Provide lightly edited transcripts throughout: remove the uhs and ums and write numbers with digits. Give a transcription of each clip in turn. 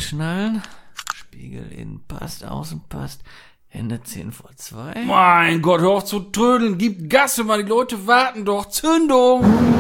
anschnallen. Spiegel innen passt, außen passt. Hände 10 vor 2. Mein Gott, hör auf zu trödeln. Gib Gas, Mann. Die Leute warten doch. Zündung!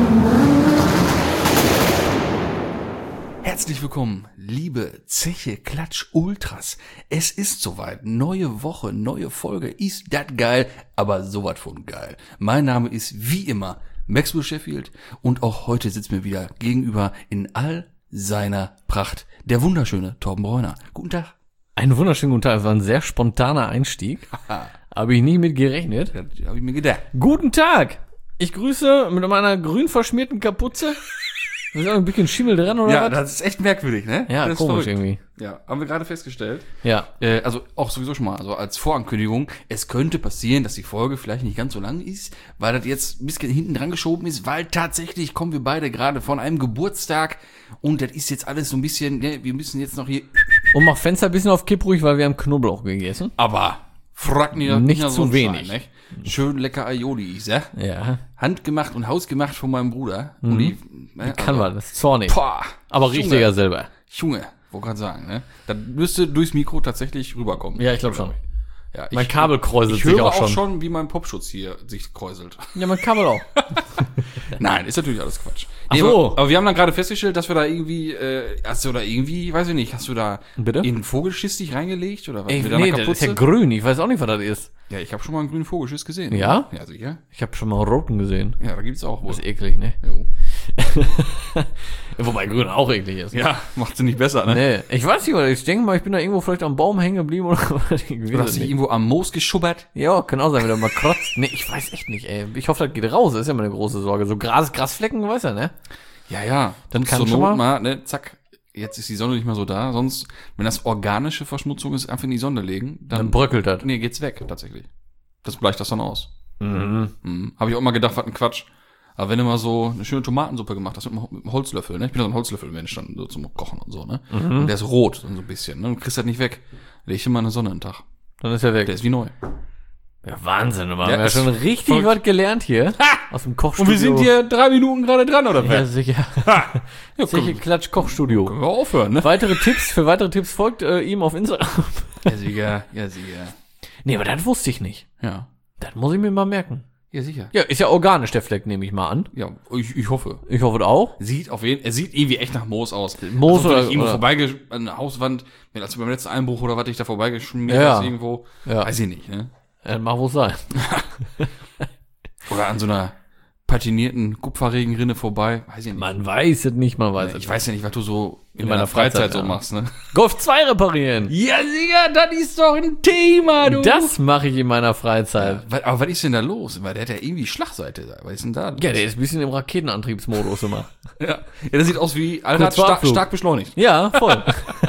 Herzlich willkommen, liebe Zeche Klatsch Ultras. Es ist soweit. Neue Woche, neue Folge. Ist das geil, aber sowas von geil. Mein Name ist wie immer Maxwell Sheffield und auch heute sitzt mir wieder gegenüber in all seiner Pracht der wunderschöne Torben Bräuner. Guten Tag. Einen wunderschönen guten Tag. Es war ein sehr spontaner Einstieg. Habe ich nie mit gerechnet. Das habe ich mir gedacht. Guten Tag. Ich grüße mit meiner grün verschmierten Kapuze. Da ist auch ein bisschen Schimmel dran, oder Ja, was? das ist echt merkwürdig, ne? Ja, das ist komisch verrückt. irgendwie. Ja, haben wir gerade festgestellt. Ja. Also auch sowieso schon mal, also als Vorankündigung, es könnte passieren, dass die Folge vielleicht nicht ganz so lang ist, weil das jetzt ein bisschen hinten dran geschoben ist, weil tatsächlich kommen wir beide gerade von einem Geburtstag und das ist jetzt alles so ein bisschen, ne, wir müssen jetzt noch hier, Und mach Fenster ein bisschen auf Kipp ruhig, weil wir haben Knoblauch gegessen. aber frag mir Nicht nach zu Sonnenschein, wenig. Ne? Schön lecker Aioli, ich sag. Ja. Handgemacht und hausgemacht von meinem Bruder. Und die, ne, Kann man, das ist zornig. Boah, Aber riecht Junge. ja selber. Junge, wollte gerade sagen, ne? Das müsste durchs Mikro tatsächlich rüberkommen. Ja, ich glaube schon. Ja, Mein Kabel kräuselt ich sich höre auch schon. wie mein Popschutz hier sich kräuselt. Ja, mein Kabel auch. Nein, ist natürlich alles Quatsch. Ach so. Aber wir haben dann gerade festgestellt, dass wir da irgendwie, hast du da irgendwie, weiß ich nicht, hast du da Bitte? in einen Vogelschiss dich reingelegt oder was? Ey, Mit deiner nee, das ist ja grün. Ich weiß auch nicht, was das ist. Ja, ich habe schon mal einen grünen Vogelschiss gesehen. Ja? Ja, sicher. Ich habe schon mal einen roten gesehen. Ja, da gibt's auch wohl. Das ist eklig, ne? Jo. Wobei grün auch eklig ist. Ja, macht sie nicht besser, ne? Nee, ich weiß nicht, oder ich denke mal, ich bin da irgendwo vielleicht am Baum hängen geblieben oder was. Ich Du weiß hast es dich nicht. irgendwo am Moos geschubbert. Ja, kann auch sein, wenn er mal kratzt. Nee, ich weiß echt nicht, ey. Ich hoffe, das geht raus. Das ist ja meine große Sorge. So Grasflecken, weiß er, ne? Ja. Dann Musst kann zur schon Not mal- ne, zack. Jetzt ist die Sonne nicht mehr so da. Sonst, wenn das organische Verschmutzung ist, einfach in die Sonne legen, Dann bröckelt das. nee, geht's weg, tatsächlich. Das bleicht das dann aus. Mhm. Habe ich auch mal gedacht, was ein Quatsch. Aber wenn du mal so eine schöne Tomatensuppe gemacht hast mit einem Holzlöffel, ne? Ich bin so ein Holzlöffelmensch dann so zum Kochen und so, ne? Und der ist rot, dann so ein bisschen, ne? Du kriegst das nicht weg. Leg ich immer eine Sonne einen Tag. Dann ist er weg. Der ist wie neu. Ja, Wahnsinn, aber Ja, wir haben ja ist schon richtig verrückt. was gelernt hier. Aus dem Kochstudio. Und wir sind hier 3 Minuten gerade dran, oder Ja, was? sicher. Ja, Sicher Klatsch Kochstudio. können wir aufhören, ne? Für weitere Tipps folgt ihm auf Instagram. Ja, sicher. Nee, aber das wusste ich nicht. Ja. Das muss ich mir mal merken. Ja, sicher. Ja, ist ja organisch, der Fleck, nehme ich mal an. Ja, ich hoffe. Ich hoffe auch. Er sieht irgendwie echt nach Moos aus. Moos also, oder- irgendwo oder- vorbei an der Hauswand, als beim letzten Einbruch oder was ich da vorbeigeschmiert Ja. hast irgendwo. Ja. Weiß ich nicht, ne? Mag wohl sein. Oder an so einer patinierten Kupferregenrinne vorbei. Weiß ich nicht. Man weiß es nicht, man weiß es Ich nicht. weiß ja nicht, was du so in meiner meiner Freizeit Freizeit, so ja. machst, ne? Golf 2 reparieren. Ja, sicher, das ist doch ein Thema, du. Das mache ich in meiner Freizeit. Aber was ist denn da los? Weil der hat ja irgendwie Schlagseite da. Was ist denn da? Ja, der ist ein bisschen im Raketenantriebsmodus immer. Ja, der sieht aus wie Allrad Kurz vor Abflug. stark beschleunigt. Ja, voll.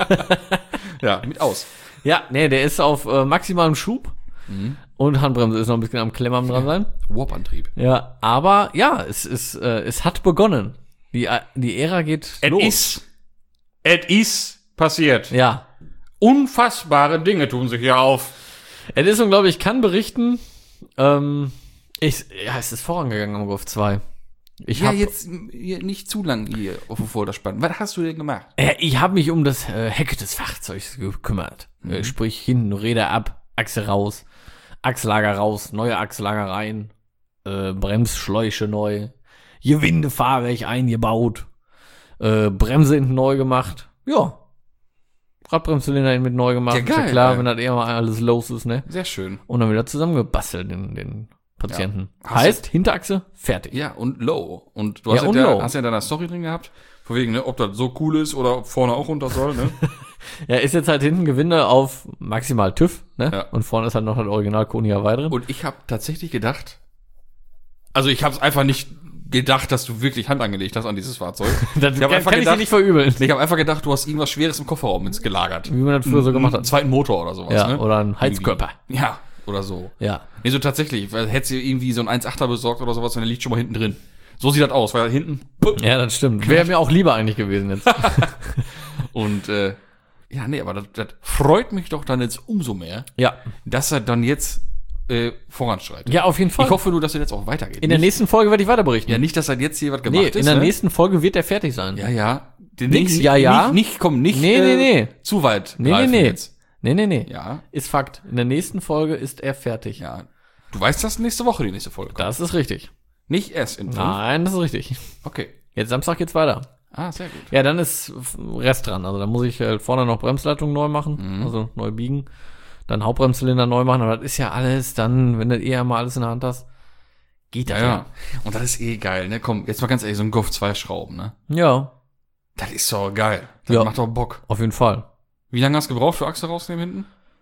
Ja, mit aus. Ja, nee, der ist auf maximalem Schub. Und Handbremse ist noch ein bisschen am Klemmern dran sein. Warp-Antrieb. Ja, aber ja, es hat begonnen. Die Ära geht los. Es ist passiert. Ja. Unfassbare Dinge tun sich hier auf. Es ist unglaublich, ich kann berichten, es ist vorangegangen am Golf 2. Ich Ja, hab jetzt hier nicht zu lang hier auf dem Vorderspann. Was hast du denn gemacht? ich hab mich um das Heck des Fahrzeugs gekümmert. Sprich, hinten Räder ab, Achse raus, Achslager raus, neue Achslager rein, Bremsschläuche neu, Gewindefahrwerk eingebaut, Bremse hinten neu gemacht. Ja. Radbremszylinder hinten mit neu gemacht. Ja, geil, ist ja klar, ey. wenn das eher mal alles los ist, ne? Sehr schön. Und dann wieder zusammengebastelt, den Patienten. Ja. Heißt, Hinterachse, fertig. Ja, und low. Und du Ja, hast und ja, low. hast ja in deiner Story drin gehabt, von wegen, ne, ob das so cool ist oder vorne auch runter soll, ne? Ja, ist jetzt halt hinten Gewinde auf maximal TÜV, ne? Ja. Und vorne ist halt noch das Original Koni Hawaii drin. Und ich habe tatsächlich gedacht, also ich habe es einfach nicht gedacht, dass du wirklich Hand angelegt hast an dieses Fahrzeug. Das Ich hab einfach kann ich dir gedacht- nicht verübeln. Ich habe einfach gedacht, du hast irgendwas Schweres im Kofferraum ins gelagert. Wie man das früher so gemacht Einen hat. zweiten Motor oder sowas, Ja, ne? oder ein Heizkörper. Irgendwie. Ja, oder so. Ja. Nee, so tatsächlich, weil hättest du irgendwie so ein 1.8er besorgt oder sowas und der liegt schon mal hinten drin. So sieht das aus, weil hinten Ja, das stimmt. Wäre mir auch lieber eigentlich gewesen jetzt. und ja, nee, aber das freut mich doch dann jetzt umso mehr, Ja. dass er dann jetzt voranschreitet. Ja, auf jeden Fall. Ich hoffe nur, dass er jetzt auch weitergeht. In der nächsten Folge werde ich weiter berichten. Ja, nicht, dass er jetzt hier was gemacht Nee, ist. in der ne? nächsten Folge wird er fertig sein. Ja. Nix, ja. Nicht Nee. zu weit Nee. jetzt. Nee. Ja. Ist Fakt. In der nächsten Folge ist er fertig. Ja. Du weißt, dass nächste Woche die nächste Folge kommt. Das ist richtig. Nicht erst in 5. Nein, das ist richtig. Okay. Jetzt Samstag geht's weiter. Ah, sehr gut. Ja, dann ist Rest dran. Also da muss ich halt vorne noch Bremsleitung neu machen, also neu biegen. Dann Hauptbremszylinder neu machen. Aber das ist ja alles dann, wenn du mal alles in der Hand hast, geht das Ja. Und das ist geil, ne? Komm, jetzt mal ganz ehrlich, so ein Golf 2 Schrauben, ne? Ja, Das ist doch geil. Das Ja. macht doch Bock. auf jeden Fall. Wie lange hast du gebraucht für Achse rausnehmen hinten?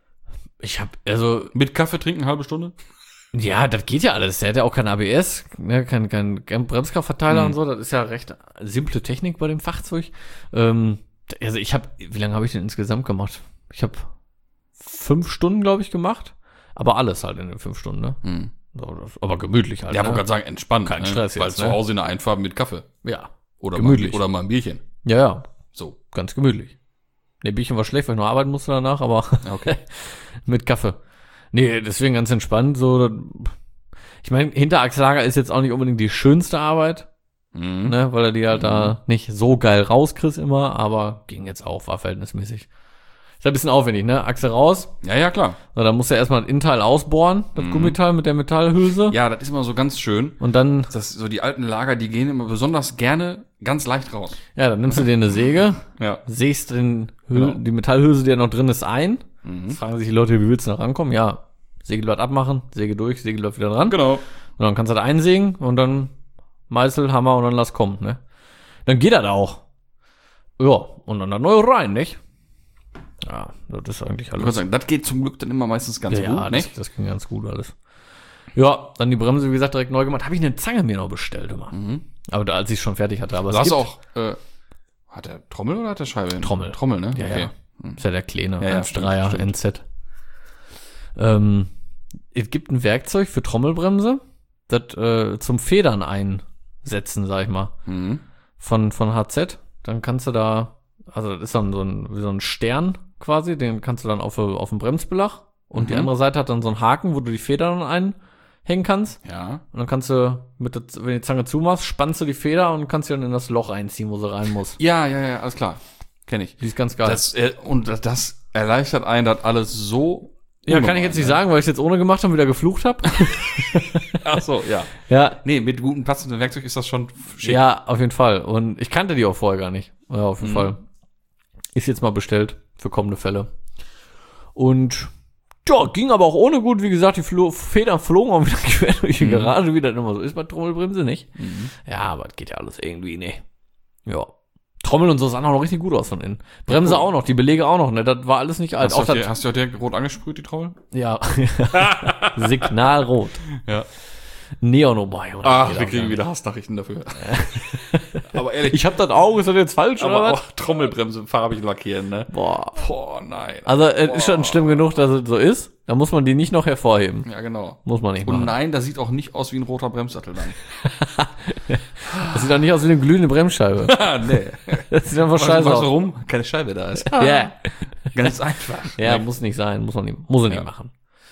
Also, Mit Kaffee trinken, eine halbe Stunde? ja, das geht ja alles. Der hat ja auch kein ABS, ne, kein Bremskraftverteiler und so. Das ist ja recht simple Technik bei dem Fahrzeug. Also wie lange habe ich denn insgesamt gemacht? Ich habe 5 Stunden, glaube ich, gemacht. Aber alles halt in den 5 Stunden, ne? Mhm. Aber gemütlich halt, Ja, ne? wollte gerade sagen, entspannt. Kein ne? Stress Weil jetzt, zu ne? Hause in der Einfahrt mit Kaffee. Ja, Oder gemütlich. Mal ein Bierchen. Ja, So. ganz gemütlich. Ne, Bierchen war schlecht, weil ich noch arbeiten musste danach, aber Okay. mit Kaffee. Nee, deswegen ganz entspannt, so. Ich meine, Hinterachslager ist jetzt auch nicht unbedingt die schönste Arbeit, Mhm. ne, weil er die halt da nicht so geil rauskriegst immer, aber ging jetzt auch, war verhältnismäßig. Ist ein bisschen aufwendig, ne? Achse raus, Ja, klar. so, dann musst du erstmal das Innenteil ausbohren, das Gummiteil mit der Metallhülse. Ja, das ist immer so ganz schön. Und dann, Das so die alten Lager, die gehen immer besonders gerne ganz leicht raus. ja, dann nimmst du dir eine Säge, Ja. sägst Genau. die Metallhülse, die ja noch drin ist, ein. Jetzt fragen sich die Leute, wie willst du da rankommen? Ja, Sägeblatt abmachen, Säge durch, Sägeblatt wieder dran. Genau. Und dann kannst du das einsägen und dann Meißel, Hammer und dann lass kommen, ne? Dann geht das auch. Ja, und dann da neu rein, nicht? Ja, das ist eigentlich Ich würde alles. sagen, das geht zum Glück dann immer meistens ganz Ja, gut, ne? das ging ganz gut alles. Ja, dann die Bremse, wie gesagt, direkt neu gemacht. Habe ich eine Zange mir noch bestellt immer. Aber als ich schon fertig hatte. Aber Du es hast gibt, auch, hat der Trommel oder hat der Scheibe? Trommel. Trommel, ne? Ja, Okay. ja. Ist ja der kleine, Ja, ja, 1.3er stimmt. NZ. Es gibt ein Werkzeug für Trommelbremse, das zum Federn einsetzen, sag ich mal, Mhm. von HZ. Dann kannst du da, also das ist dann wie so ein Stern quasi, den kannst du dann auf den Bremsbelag und die andere Seite hat dann so einen Haken, wo du die Federn einhängen kannst. Ja. Und dann kannst du, wenn du die Zange zumachst, spannst du die Feder und kannst sie dann in das Loch einziehen, wo sie rein muss. Ja, alles klar. Kenn ich. Die ist ganz geil. Das erleichtert einen, das alles so. Ja, kann ich jetzt nicht sagen, weil ich es jetzt ohne gemacht habe und wieder geflucht habe. Ach so, ja. Ja, Nee, mit gutem passenden Werkzeug ist das schon schick. ja, auf jeden Fall. Und ich kannte die auch vorher gar nicht. Ja, auf jeden Fall. Ist jetzt mal bestellt für kommende Fälle. Und ja, ging aber auch ohne gut. Wie gesagt, die Federn flogen auch wieder quer durch die Garage, wie das immer so ist bei Trommelbremse, nicht? Ja, aber das geht ja alles irgendwie, ne. Ja. Trommel und so sahen auch noch richtig gut aus von innen. Bremse auch noch, die Belege auch noch, ne? Das war alles nicht alt. Hast Auch du das, auch direkt rot angesprüht, die Trommel? ja. Signalrot. Ja. Neon, oh boy. Ach, wir kriegen wieder Hassnachrichten dafür. Aber ehrlich, Ich hab das Auge, ist das jetzt falsch, oder aber was? auch Trommelbremse farbig lackieren, ne? Boah. Boah, nein. Also, es ist schon schlimm genug, dass es so ist. Da muss man die nicht noch hervorheben. Ja, genau. Muss man nicht Und machen. nein, das sieht auch nicht aus wie ein roter Bremssattel dann. Das sieht doch nicht aus wie eine glühende Bremsscheibe. Nee. Das sieht einfach scheiße Weißt du aus. warum? Keine Scheibe da ist. Ja, Ganz einfach. ja, Nee. muss nicht sein. Muss er nicht Ja. machen.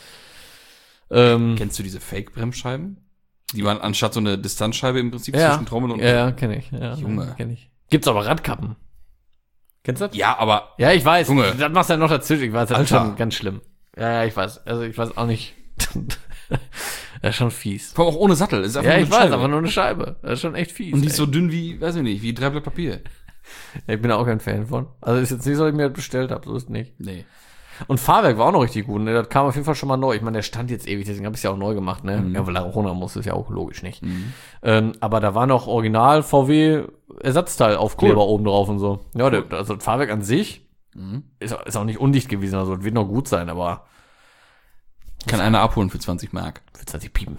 Kennst du diese Fake-Bremsscheiben? Die man anstatt so eine Distanzscheibe im Prinzip Ja, zwischen Trommel und... ja, kenne ich. Ja, Junge. kenn ich. Gibt's aber Radkappen. Kennst du das? Ja, aber... Ja, ich weiß. Junge. Das machst du ja noch dazwischen. Ich weiß, das ist Alter. schon ganz schlimm. Ja, ich weiß. Also, ich weiß auch nicht. Das ist schon fies. Vor allem auch ohne Sattel. Ist einfach Ja, nur ich eine weiß, Scheibe. aber nur eine Scheibe. Das ist schon echt fies. Und die ey. ist so dünn wie, weiß ich nicht, wie 3 Blatt Papier. Ich bin da auch kein Fan von. Also ist jetzt nicht so, dass ich mir das bestellt habe, so ist nicht. Nee. Und Fahrwerk war auch noch richtig gut, ne? Das kam auf jeden Fall schon mal neu. Ich meine, der stand jetzt ewig, deswegen habe ich es ja auch neu gemacht, ne? Ja, weil er auch runter muss, ist ja auch logisch nicht. Aber da war noch Original VW Ersatzteilaufkleber oben drauf und so. Ja, also das Fahrwerk an sich ist auch nicht undicht gewesen, also es wird noch gut sein, aber Kann einer abholen für 20 Mark. für 20 piepen.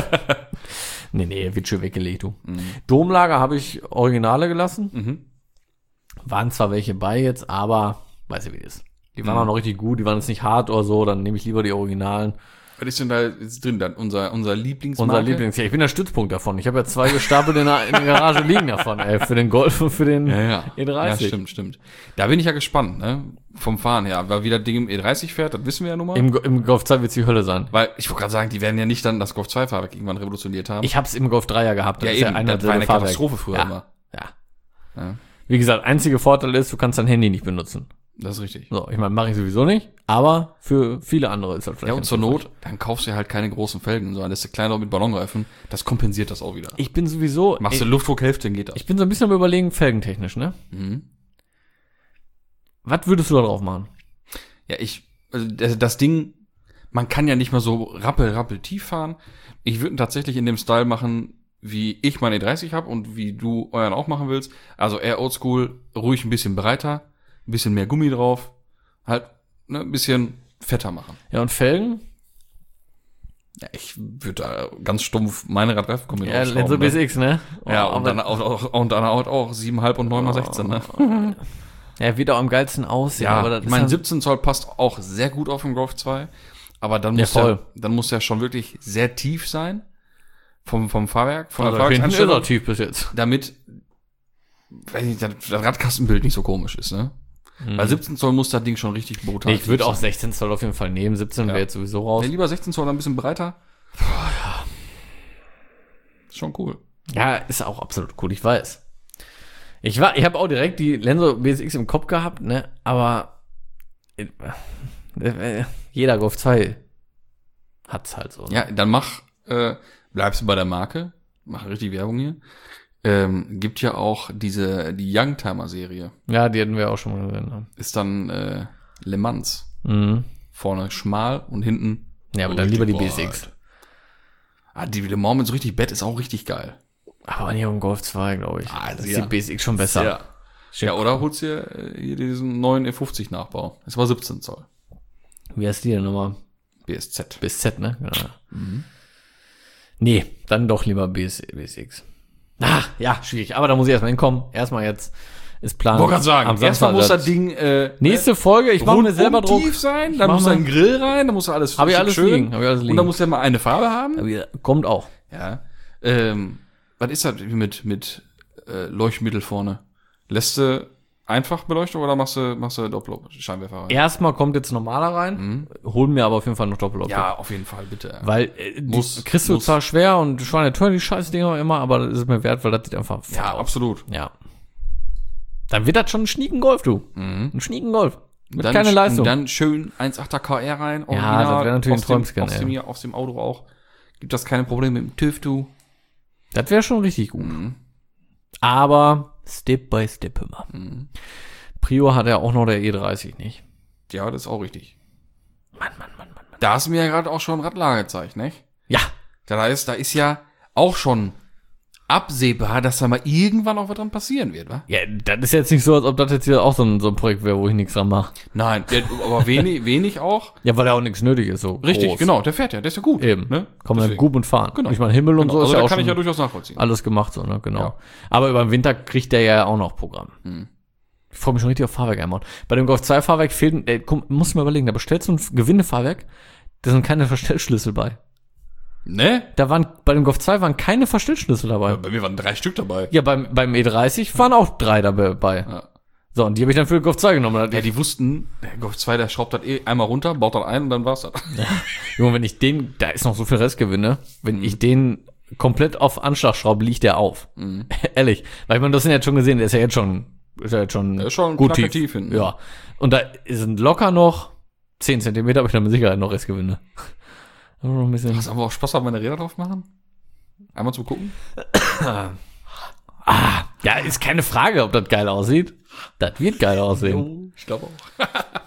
Nee, wird schon weggelegt, du. Domlager habe ich Originale gelassen. Waren zwar welche bei jetzt, aber weiß ich wie das ist. Die waren auch noch richtig gut, die waren jetzt nicht hart oder so, dann nehme ich lieber die Originalen. Was ist denn da jetzt drin dann? Unser Lieblingsmarke? Unser Lieblings. Ja, ich bin der Stützpunkt davon. Ich habe ja 2 gestapelt in der Garage liegen davon, ey. Für den Golf und für den E30. Ja, stimmt. Da bin ich ja gespannt, ne? Vom Fahren her. Weil wie das Ding im E30 fährt, das wissen wir ja nun mal. Im Golf 2 wird's die Hölle sein. Weil, ich wollte gerade sagen, die werden ja nicht dann das Golf 2 Fahrwerk irgendwann revolutioniert haben. Ich hab's im Golf 3 ja gehabt. Das war eine Katastrophe früher immer. Ja. Wie gesagt, einziger Vorteil ist, du kannst dein Handy nicht benutzen. Das ist richtig. So, ich meine, mache ich sowieso nicht, aber für viele andere ist das vielleicht. Ja, und zur Not, dann kaufst du halt keine großen Felgen, sondern lässt du kleiner mit Ballonreifen. Das kompensiert das auch wieder. Ich bin sowieso. Machst du Luftdruckhälfte, dann geht das. Ich bin so ein bisschen am Überlegen, felgentechnisch, ne? Was würdest du da drauf machen? Ja, also das Ding, man kann ja nicht mal so rappel tief fahren. Ich würde tatsächlich in dem Style machen, wie ich mein E30 habe und wie du euren auch machen willst. Also eher oldschool, ruhig ein bisschen breiter, ein bisschen mehr Gummi drauf, halt ein bisschen fetter machen. Ja, und Felgen? Ja, ich würde da ganz stumpf meine Radreifenkombi Ja, Lenzo BSX, ne? Ja, und dann auch 7,5 und 9x16, ne? Ja, wird auch am geilsten aussehen. Ja, aber das ich meine, ist 17 Zoll passt auch sehr gut auf den Golf 2, aber dann muss der schon wirklich sehr tief sein. Vom Fahrwerk, von der Fahrwerksanstellung. Tief bis jetzt. Damit, weiß nicht, das Radkastenbild nicht so komisch ist, ne? Bei 17 Zoll muss das Ding schon richtig brutal Ich würde auch 16 Zoll auf jeden Fall nehmen. 17 wäre jetzt sowieso raus. Ja, lieber 16 Zoll ein bisschen breiter. Ja. Ist schon cool. Ja, ist auch absolut cool, ich weiß. Ich habe auch direkt die Lenzo BSX im Kopf gehabt, ne? Aber jeder Golf 2 hat's halt so. Ne? Ja, dann bleibst du bei der Marke, mach richtig Werbung hier. Gibt ja auch die Youngtimer-Serie. Ja, die hatten wir auch schon mal gesehen. Ne? Ist dann Le Mans. Mhm. Vorne schmal und hinten. Ja, aber dann lieber die BSX. Die Le Mans mit so richtig Bett ist auch richtig geil. Aber nicht im Golf 2, glaube ich. Also ist die BSX schon besser. Ja, oder holst dir hier diesen neuen E50-Nachbau. Das war 17 Zoll. Wie heißt die denn nochmal? BSZ. BSZ, ne? Ja. Nee, dann doch lieber BSX. Ja, schwierig. Aber da muss ich erstmal hinkommen. Erstmal jetzt ist Plan. Wollte gerade sagen, erstmal muss das Ding nächste Folge, ich mache mir selber Druck. Tief sein, dann muss da ein Grill rein, dann muss da alles Hab ich alles liegen. Und dann muss der mal eine Farbe haben. Kommt auch. Ja. Was ist das mit Leuchtmittel vorne? Lässt du einfach Beleuchtung oder machst du Doppelscheinwerfer rein? Erstmal kommt jetzt normaler rein, holen mir aber auf jeden Fall noch Doppeloptik. Ja, auf jeden Fall, bitte. Weil kriegst du zwar schwer und Schweine teuer, die scheiß Dinger immer, aber das ist mir wert, weil das sieht einfach ja, aus. Absolut. Ja. Dann wird das schon ein Schnieken-Golf, du. Ein Schnieken-Golf. Mit dann keine Leistung. Und dann schön 1.8er KR rein. Ja, das wäre natürlich ein Träumscan. Aus dem Auto auch. Gibt das keine Probleme mit dem TÜV, du. Das wäre schon richtig gut. Aber Step by Step immer. Prio hat ja auch noch der E30 nicht. Ja, das ist auch richtig. Mann. Da hast du mir ja gerade auch schon ein Radlager gezeigt, nicht? Ja. Das heißt, da ist ja auch schon absehbar, dass da mal irgendwann auch was dran passieren wird, wa? Ja, das ist jetzt nicht so, als ob das jetzt hier auch so ein Projekt wäre, wo ich nichts dran mache. Nein, aber wenig auch. Ja, weil ja auch nichts nötig ist, so richtig, groß. Genau, der fährt ja, der ist ja gut. Eben, ne? Kann man gut und fahren. Genau. Ich meine, Himmel und so also ist ja auch kann schon ich ja durchaus nachvollziehen. alles gemacht, so, ne, genau. Ja. Aber über den Winter kriegt der ja auch noch Programm. Ich freue mich schon richtig auf Fahrwerk einbauen. Bei dem Golf 2 Fahrwerk fehlt, musst du mal überlegen, da bestellst du ein Gewindefahrwerk, da sind keine Verstellschlüssel bei. Ne? Bei dem Golf 2 waren keine Verstellschlüssel dabei. Ja, bei mir waren 3 Stück dabei. Ja, beim E30 waren auch 3 dabei. Ja. So, und die habe ich dann für den Golf 2 genommen. Ja, die wussten, der Golf 2, der schraubt das einmal runter, baut das ein und dann war's das. Ja. Junge, wenn ich da ist noch so viel Restgewinn, ne? Wenn ich den komplett auf Anschlag schraube, liegt der auf. Ehrlich. Weil ich meine, das sind jetzt schon gesehen, der ist ja jetzt schon gut tief hinten. Ja. Und da sind locker noch 10 Zentimeter, aber ich dann mit Sicherheit noch Restgewinne. Noch ein bisschen. Sollen wir auch Spaß haben, meine Räder drauf machen? Einmal zum Gucken? Ja, ist keine Frage, ob das geil aussieht. Das wird geil aussehen. Ich glaube auch.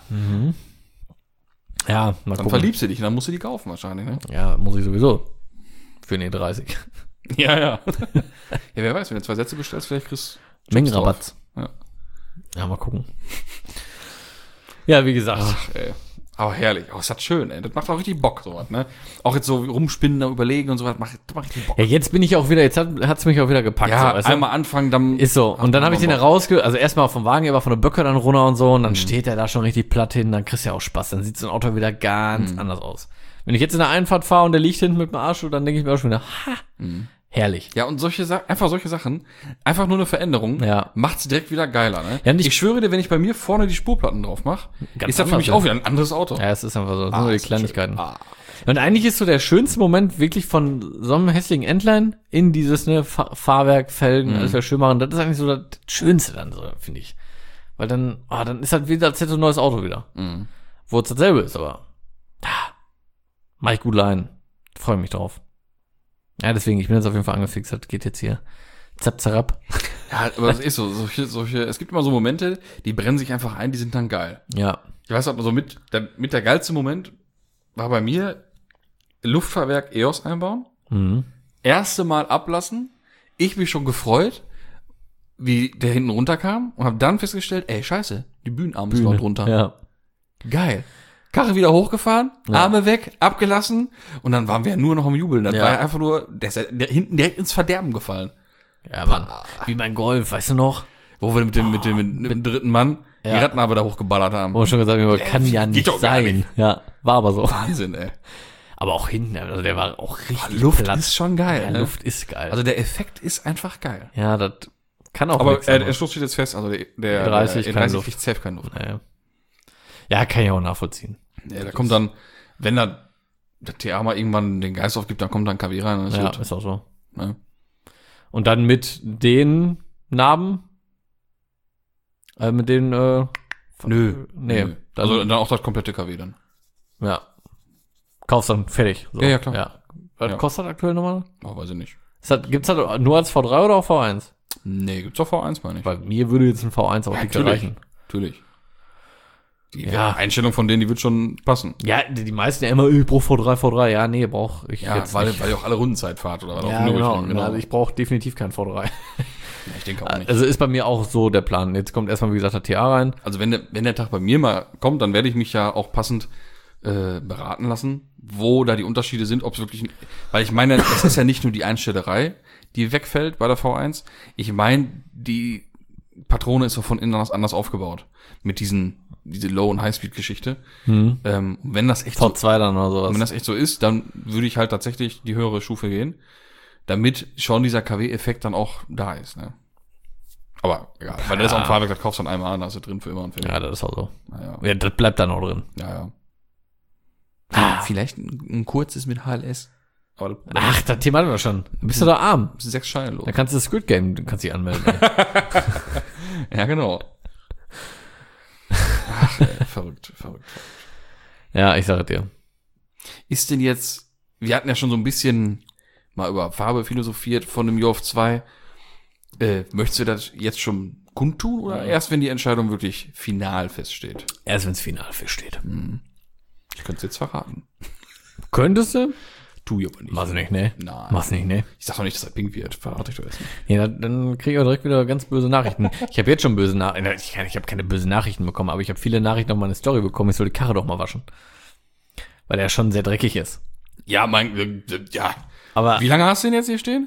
Ja, mal dann gucken. verliebst du dich und dann musst du die kaufen wahrscheinlich, ne? Ja, muss ich sowieso. Für den E30. Ja. Ja, wer weiß, wenn du 2 Sätze bestellst, vielleicht kriegst du Mengenrabatt. Ja, mal gucken. Ja, wie gesagt. Ach, ey. Aber herrlich. Oh, ist das schön, ey. Das macht auch richtig Bock, sowas, ne? Auch jetzt so rumspinnen, da überlegen und so was, macht richtig Bock. Ja, jetzt bin ich auch wieder, jetzt hat's mich auch wieder gepackt. Ja, so, weißt einmal anfangen, dann... Ist so. Und dann habe ich den also erstmal vom Wagen, aber von der Böcke dann runter und so, und dann steht er da schon richtig platt hin, dann kriegst du ja auch Spaß. Dann sieht so ein Auto wieder ganz anders aus. Wenn ich jetzt in der Einfahrt fahre und der liegt hinten mit dem Arsch, dann denke ich mir auch schon wieder, herrlich. Ja, und solche Sachen, einfach nur eine Veränderung, Ja. macht's direkt wieder geiler, ne? Ja, nicht- ich schwöre dir, wenn ich bei mir vorne die Spurplatten drauf mache, Ganz ist das für anders, mich ja. auch wieder ein anderes Auto. Ja, es ist einfach so. Das sind nur die ist das Kleinigkeiten. schön. Und eigentlich ist so der schönste Moment wirklich von so einem hässlichen Entlein in dieses, Fahrwerk, Felgen, alles wieder schön machen. Das ist eigentlich so das Schönste dann so, finde ich. Weil dann, dann ist halt wieder, als hätte ein neues Auto wieder. Wo es dasselbe ist, aber, mach ich gut rein. Freue mich drauf. Ja, deswegen, ich bin jetzt auf jeden Fall angefixt. Das geht jetzt hier zapp, zarab. Ja, aber das ist so, solche, es gibt immer so Momente, die brennen sich einfach ein, die sind dann geil. Ja. Ich weiß halt so mit der geilste Moment war bei mir Luftfahrwerk EOS einbauen. Erste Mal ablassen. Ich mich schon gefreut, wie der hinten runterkam und habe dann festgestellt, ey, scheiße, die Bühnenarme ist dort runter. Ja. Geil. Karre wieder hochgefahren, Ja. Arme weg, abgelassen und dann waren wir nur noch am Jubeln. Das Ja. war ja einfach nur, der ist ja hinten direkt ins Verderben gefallen. Ja, Mann. Wie mein Golf, weißt du noch? Wo wir mit dem dritten Mann die Ja. Rattenarbe da hochgeballert haben. Wo wir schon gesagt haben, kann ja geht nicht doch gar sein. nicht. Ja, war aber so. Wahnsinn, ey. Aber auch hinten, also der war auch richtig Luft platt. ist schon geil. Ja, ne? Luft ist geil. Also der Effekt ist einfach geil. ja, das kann auch Aber nix der anderes. Schluss steht jetzt fest, also der E30 der keine E30 Luft. kriegt safe keine Luft. Naja. Ja, kann ich auch nachvollziehen. Ja, da kommt dann, wenn da der TA mal irgendwann den Geist aufgibt, dann kommt dann KW rein und ist Ja, gut. ist auch so. Ne? Und dann mit den Narben, mit den, Nö. Nee. Nö. Also dann auch das komplette KW dann. Ja. Kaufst dann fertig. So. Ja, klar. Ja. Was Ja. kostet das aktuell nochmal? Oh, weiß ich nicht. Gibt's das nur als V3 oder auch V1? Nee, gibt's doch V1, meine ich. Bei mir würde jetzt ein V1 auch nicht reichen. Natürlich. Die Ja. Einstellung von denen, die wird schon passen. Ja, die meisten ja immer, ich brauch V3. Ja, nee, brauch ich Ja, jetzt weil nicht. ihr auch alle Rundenzeit fahrt oder was Ja, auf dem genau. Nürburgring, Also ich brauche definitiv kein V3. Ja, ich denke auch nicht. Also ist bei mir auch so der Plan. Jetzt kommt erstmal, wie gesagt, der TA rein. Also wenn der Tag bei mir mal kommt, dann werde ich mich ja auch passend beraten lassen, wo da die Unterschiede sind, ob es wirklich, weil ich meine, es ist ja nicht nur die Einstellerei, die wegfällt bei der V1. Ich meine, die Patrone ist so von innen anders aufgebaut. Mit diese Low- und High-Speed-Geschichte. Wenn das echt V2 dann oder sowas. wenn das echt so ist, dann würde ich halt tatsächlich die höhere Stufe gehen, damit schon dieser KW-Effekt dann auch da ist, ne? Aber egal, weil das ist auch ein Fahrwerk, das kaufst du dann einmal an, da ist du drin für immer und für immer. Ja, das ist auch so. Naja. Ja, das bleibt dann auch drin. Ja. Vielleicht ein kurzes mit HLS. Aber Ach, das Thema hatten wir schon. Dann bist du doch arm. 6 Scheine los. Dann kannst du das Squid Game, du kannst dich anmelden. Ey. Ja, genau. Ach, ey, verrückt. Ja, ich sage dir. Ist denn jetzt, wir hatten ja schon so ein bisschen mal über Farbe philosophiert von dem Yoff 2. Möchtest du das jetzt schon kundtun oder erst, wenn die Entscheidung wirklich final feststeht? Erst wenn's final feststeht. Ich könnte es jetzt verraten. Könntest du? Tu ich aber nicht. Mach's nicht, ne? Nein. Mach's nicht, ne? Ich sag doch nicht, dass er pink wird. Verrate ich doch erst nicht. Ja, dann kriege ich auch direkt wieder ganz böse Nachrichten. Ich habe jetzt schon böse Nachrichten. Ich habe keine böse Nachrichten bekommen, aber ich habe viele Nachrichten auf meine Story bekommen. Ich soll die Karre doch mal waschen. Weil der schon sehr dreckig ist. Ja, ja. Aber, Wie lange hast du den jetzt hier stehen?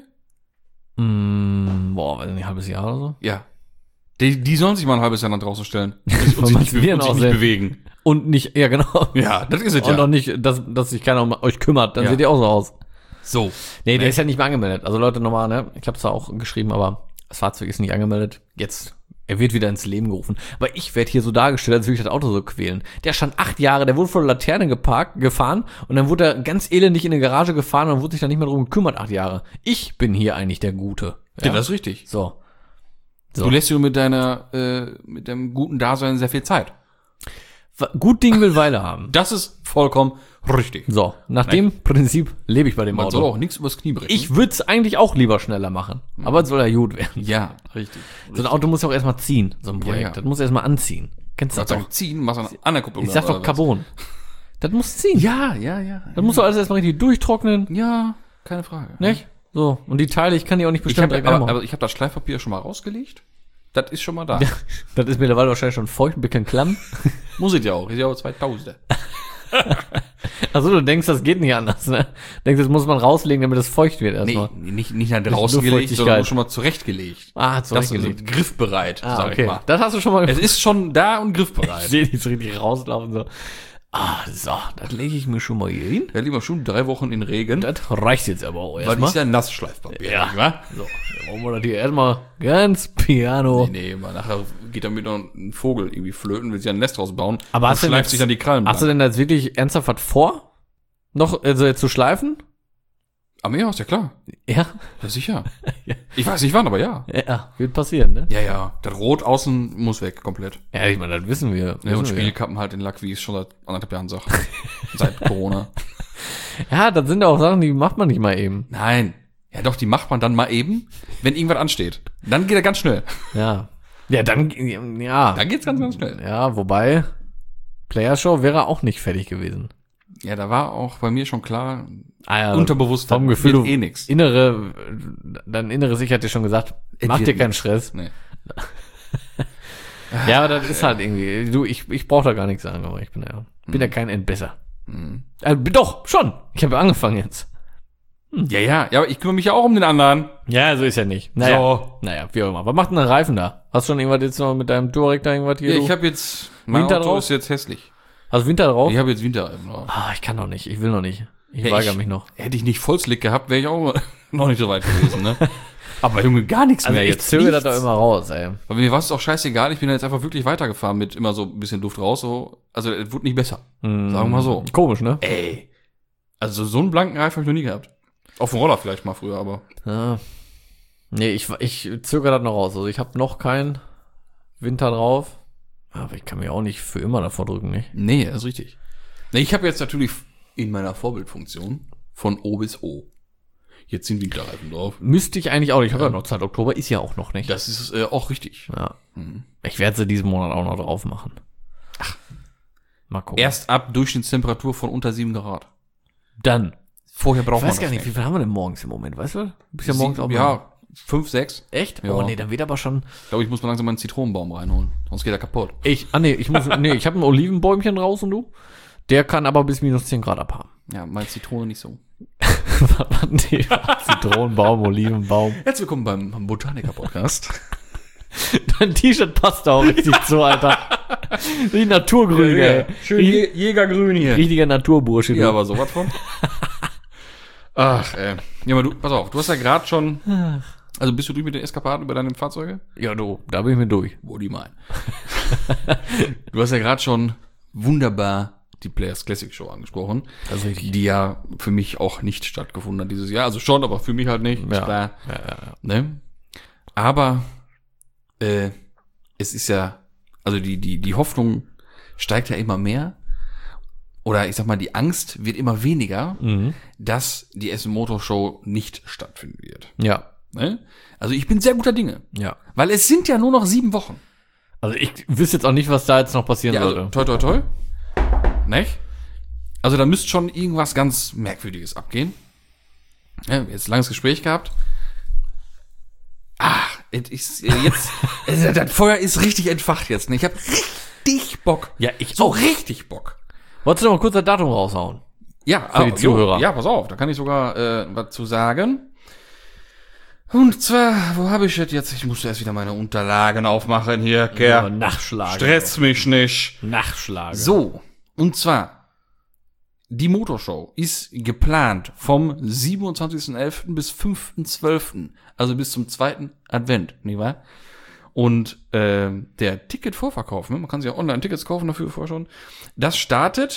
weiß nicht, ein halbes Jahr oder so. Ja. Die sollen sich mal ein halbes Jahr nach draußen stellen. Und man sich es denen nicht aussehen. bewegen. Und nicht, ja genau. Ja, das ist es Und ja. auch nicht, dass sich keiner um euch kümmert. Dann Ja. seht ihr auch so aus. So. Nee, der ist ja nicht mehr angemeldet. Also Leute, nochmal, ne? Ich habe zwar auch geschrieben, aber das Fahrzeug ist nicht angemeldet. Jetzt, er wird wieder ins Leben gerufen. Aber ich werde hier so dargestellt, als würde ich das Auto so quälen. Der stand 8 Jahre, der wurde vor der Laterne gefahren und dann wurde er ganz elendig in eine Garage gefahren und wurde sich dann nicht mehr drum gekümmert, 8 Jahre. Ich bin hier eigentlich der Gute. Ja, das ist richtig. So. Du lässt dir mit mit dem guten Dasein sehr viel Zeit. Gut Ding will Weile haben. Das ist vollkommen richtig. So, nach dem Prinzip lebe ich bei dem Man Auto. soll auch nichts übers Knie brechen. Ich würde es eigentlich auch lieber schneller machen. Aber es soll ja gut werden. Ja, richtig. So ein Auto muss ja auch erstmal ziehen, so ein Projekt. Ja. Das muss erstmal anziehen. Kennst du das Sag doch? ziehen, machst du an der Kupplung. Ich sag doch Carbon. Das muss ziehen. Ja. Das muss doch alles erstmal richtig durchtrocknen. Ja, keine Frage. Nicht? So. Und die Teile, ich kann die auch nicht Ich bestimmt habe direkt anmachen. ich hab das Schleifpapier schon mal rausgelegt. Das ist schon mal da. Das ist mittlerweile wahrscheinlich schon feucht, ein bisschen klamm. Muss ich ja auch. Ist ja auch 2000. Also du denkst, das geht nicht anders, ne? Denkst, das muss man rauslegen, damit es feucht wird Nee, erstmal. nicht nach draußen gelegt, Luftfeuchtigkeit. sondern nur schon mal zurechtgelegt. Ah, Das zurechtgelegt. ist griffbereit, sag ich mal. Das hast du schon mal Es ist schon da und Ich griffbereit. sehe die so richtig rauslaufen so. So, das lege ich mir schon mal hier hin. Ja, lieber schon 3 Wochen in Regen. Das reicht jetzt aber auch Weil erstmal. ist ja Nassschleifpapier. Ja. nicht wahr? So, dann wollen wir das hier erstmal ganz piano. Nee, mal nachher geht damit noch ein Vogel irgendwie flöten, will sich ein Nest rausbauen. Aber und hast du denn schleift jetzt- sich dann die Krallen Hast du denn jetzt wirklich ernsthaft was vor? Noch, also jetzt zu schleifen? Am Meerhaus, ja klar. Ja. Ja, sicher. Ja. Ich weiß nicht wann, aber ja. Ja, wird passieren, ne? Ja, ja. Das Rot außen muss weg, komplett. Ja, ich meine, das wissen wir. Ja, und wissen wir. Spiegelkappen halt in Lack, wie ich es schon seit 1,5 Jahren sag. Seit Corona. Ja, das sind auch Sachen, die macht man nicht mal eben. Nein. Ja doch, die macht man dann mal eben, wenn irgendwas ansteht. Dann geht er ganz schnell. Ja. Ja, dann, ja. Dann geht's ganz, ganz schnell. Ja, wobei, Playershow wäre auch nicht fertig gewesen. Ja, da war auch bei mir schon klar, Ja, unterbewusst, vom das Gefühl, wird du eh nix. Dein inneres Ich hat dir schon gesagt, mach wird dir keinen nix. Stress. Nee. Ja, aber das ist halt irgendwie, ich brauche da gar nichts sagen, aber ich bin ja kein Entbesser. Doch, schon. Ich habe ja angefangen jetzt. Ja, aber ich kümmere mich ja auch um den anderen. Ja, so ist ja nicht. Naja, So. naja, wie auch immer. Was macht denn ein Reifen da? Hast du schon irgendwas jetzt noch mit deinem Touareg da irgendwas hier? Ja, du? ich habe jetzt, mein Winter Auto drauf? ist jetzt hässlich. Hast du Winter drauf? Ich habe jetzt Winterreifen drauf. Ich kann noch nicht. Ich will noch nicht. Ich Ja, weigere mich noch. Hätte ich nicht Vollslick gehabt, wäre ich auch noch nicht so weit gewesen, ne? Aber Junge, gar nichts Also mehr ich jetzt. zögere das Nichts. doch immer raus, ey. Aber mir war es auch scheißegal, ich bin jetzt einfach wirklich weitergefahren mit immer so ein bisschen Luft raus, so. Also, es wurde nicht besser. Sagen wir mal so. Komisch, ne? Ey. Also, so einen blanken Reifen habe ich noch nie gehabt. Auf dem Roller vielleicht mal früher, aber. Ja. Nee, ich zögere das noch raus. Also ich habe noch keinen Winter drauf. Aber ich kann mich auch nicht für immer davor drücken, nicht? Nee, das ist richtig. Nee, ich habe jetzt natürlich in meiner Vorbildfunktion von O bis O jetzt den Winterreifen drauf. Müsste ich eigentlich auch. Ich habe ja noch Zeit. Oktober ist ja auch noch nicht. Das ist auch richtig. Ja. Ich werde sie diesen Monat auch noch drauf machen. Ach. Mal gucken. Erst ab Durchschnittstemperatur von unter 7 Grad. Dann. Vorher Ich braucht man weiß gar nicht, wie viel haben wir denn morgens im Moment, weißt du? Du bist ja morgens auch mal- Ja, 5, 6. Echt? Ja. Oh nee, dann wird aber schon. Ich glaube, ich muss mal langsam meinen Zitronenbaum reinholen. Sonst geht er kaputt. Ich habe ein Olivenbäumchen raus und du? Der kann aber bis minus 10 Grad abhaben. Ja, meine Zitrone nicht so. Nee, Zitronenbaum, Olivenbaum. Herzlich willkommen beim Botaniker-Podcast. Dein T-Shirt passt da auch richtig zu, Alter. Die Naturgrün, ey. Schön Jägergrün hier. Richtiger Naturbursche. Ja, du. aber sowas von. Ach, Ja, aber du, pass auf, du hast ja gerade schon, also bist du durch mit den Eskapaden über deine Fahrzeuge? Ja, du, da bin ich mir durch. Wo die meinen. Du hast ja gerade schon wunderbar die Players Classic Show angesprochen. Das ist richtig. Die ja für mich auch nicht stattgefunden hat dieses Jahr. Also schon, aber für mich halt nicht. Ist Ja. klar. Ja. Ne? Aber es ist ja, also die Hoffnung steigt ja immer mehr. Oder ich sag mal, die Angst wird immer weniger, dass die Essen Motor Show nicht stattfinden wird. Ja. Ne? Also ich bin sehr guter Dinge. Ja. Weil es sind ja nur noch 7 Wochen. Also ich wüsste jetzt auch nicht, was da jetzt noch passieren Ja, also, sollte. toi, toi, toi. Nicht? Also da müsste schon irgendwas ganz Merkwürdiges abgehen. Ja, jetzt ein langes Gespräch gehabt. Es ist jetzt, das Feuer ist richtig entfacht jetzt. Ne? Ich habe richtig Bock. Ja, ich So auch. richtig Bock. Wolltest du noch mal kurz das Datum raushauen? Ja, Für die Zuhörer. Ja, pass auf, da kann ich sogar was zu sagen. Und zwar, wo habe ich das jetzt? Ich muss erst wieder meine Unterlagen aufmachen hier, Kerl. Nachschlagen. Stress mich nicht. Nachschlagen. So, und zwar, die Motorshow ist geplant vom 27.11. bis 5.12., also bis zum 2. Advent, nicht wahr? Und der Ticketvorverkauf, ne, man kann sich ja online Tickets kaufen dafür vorher schon, das startet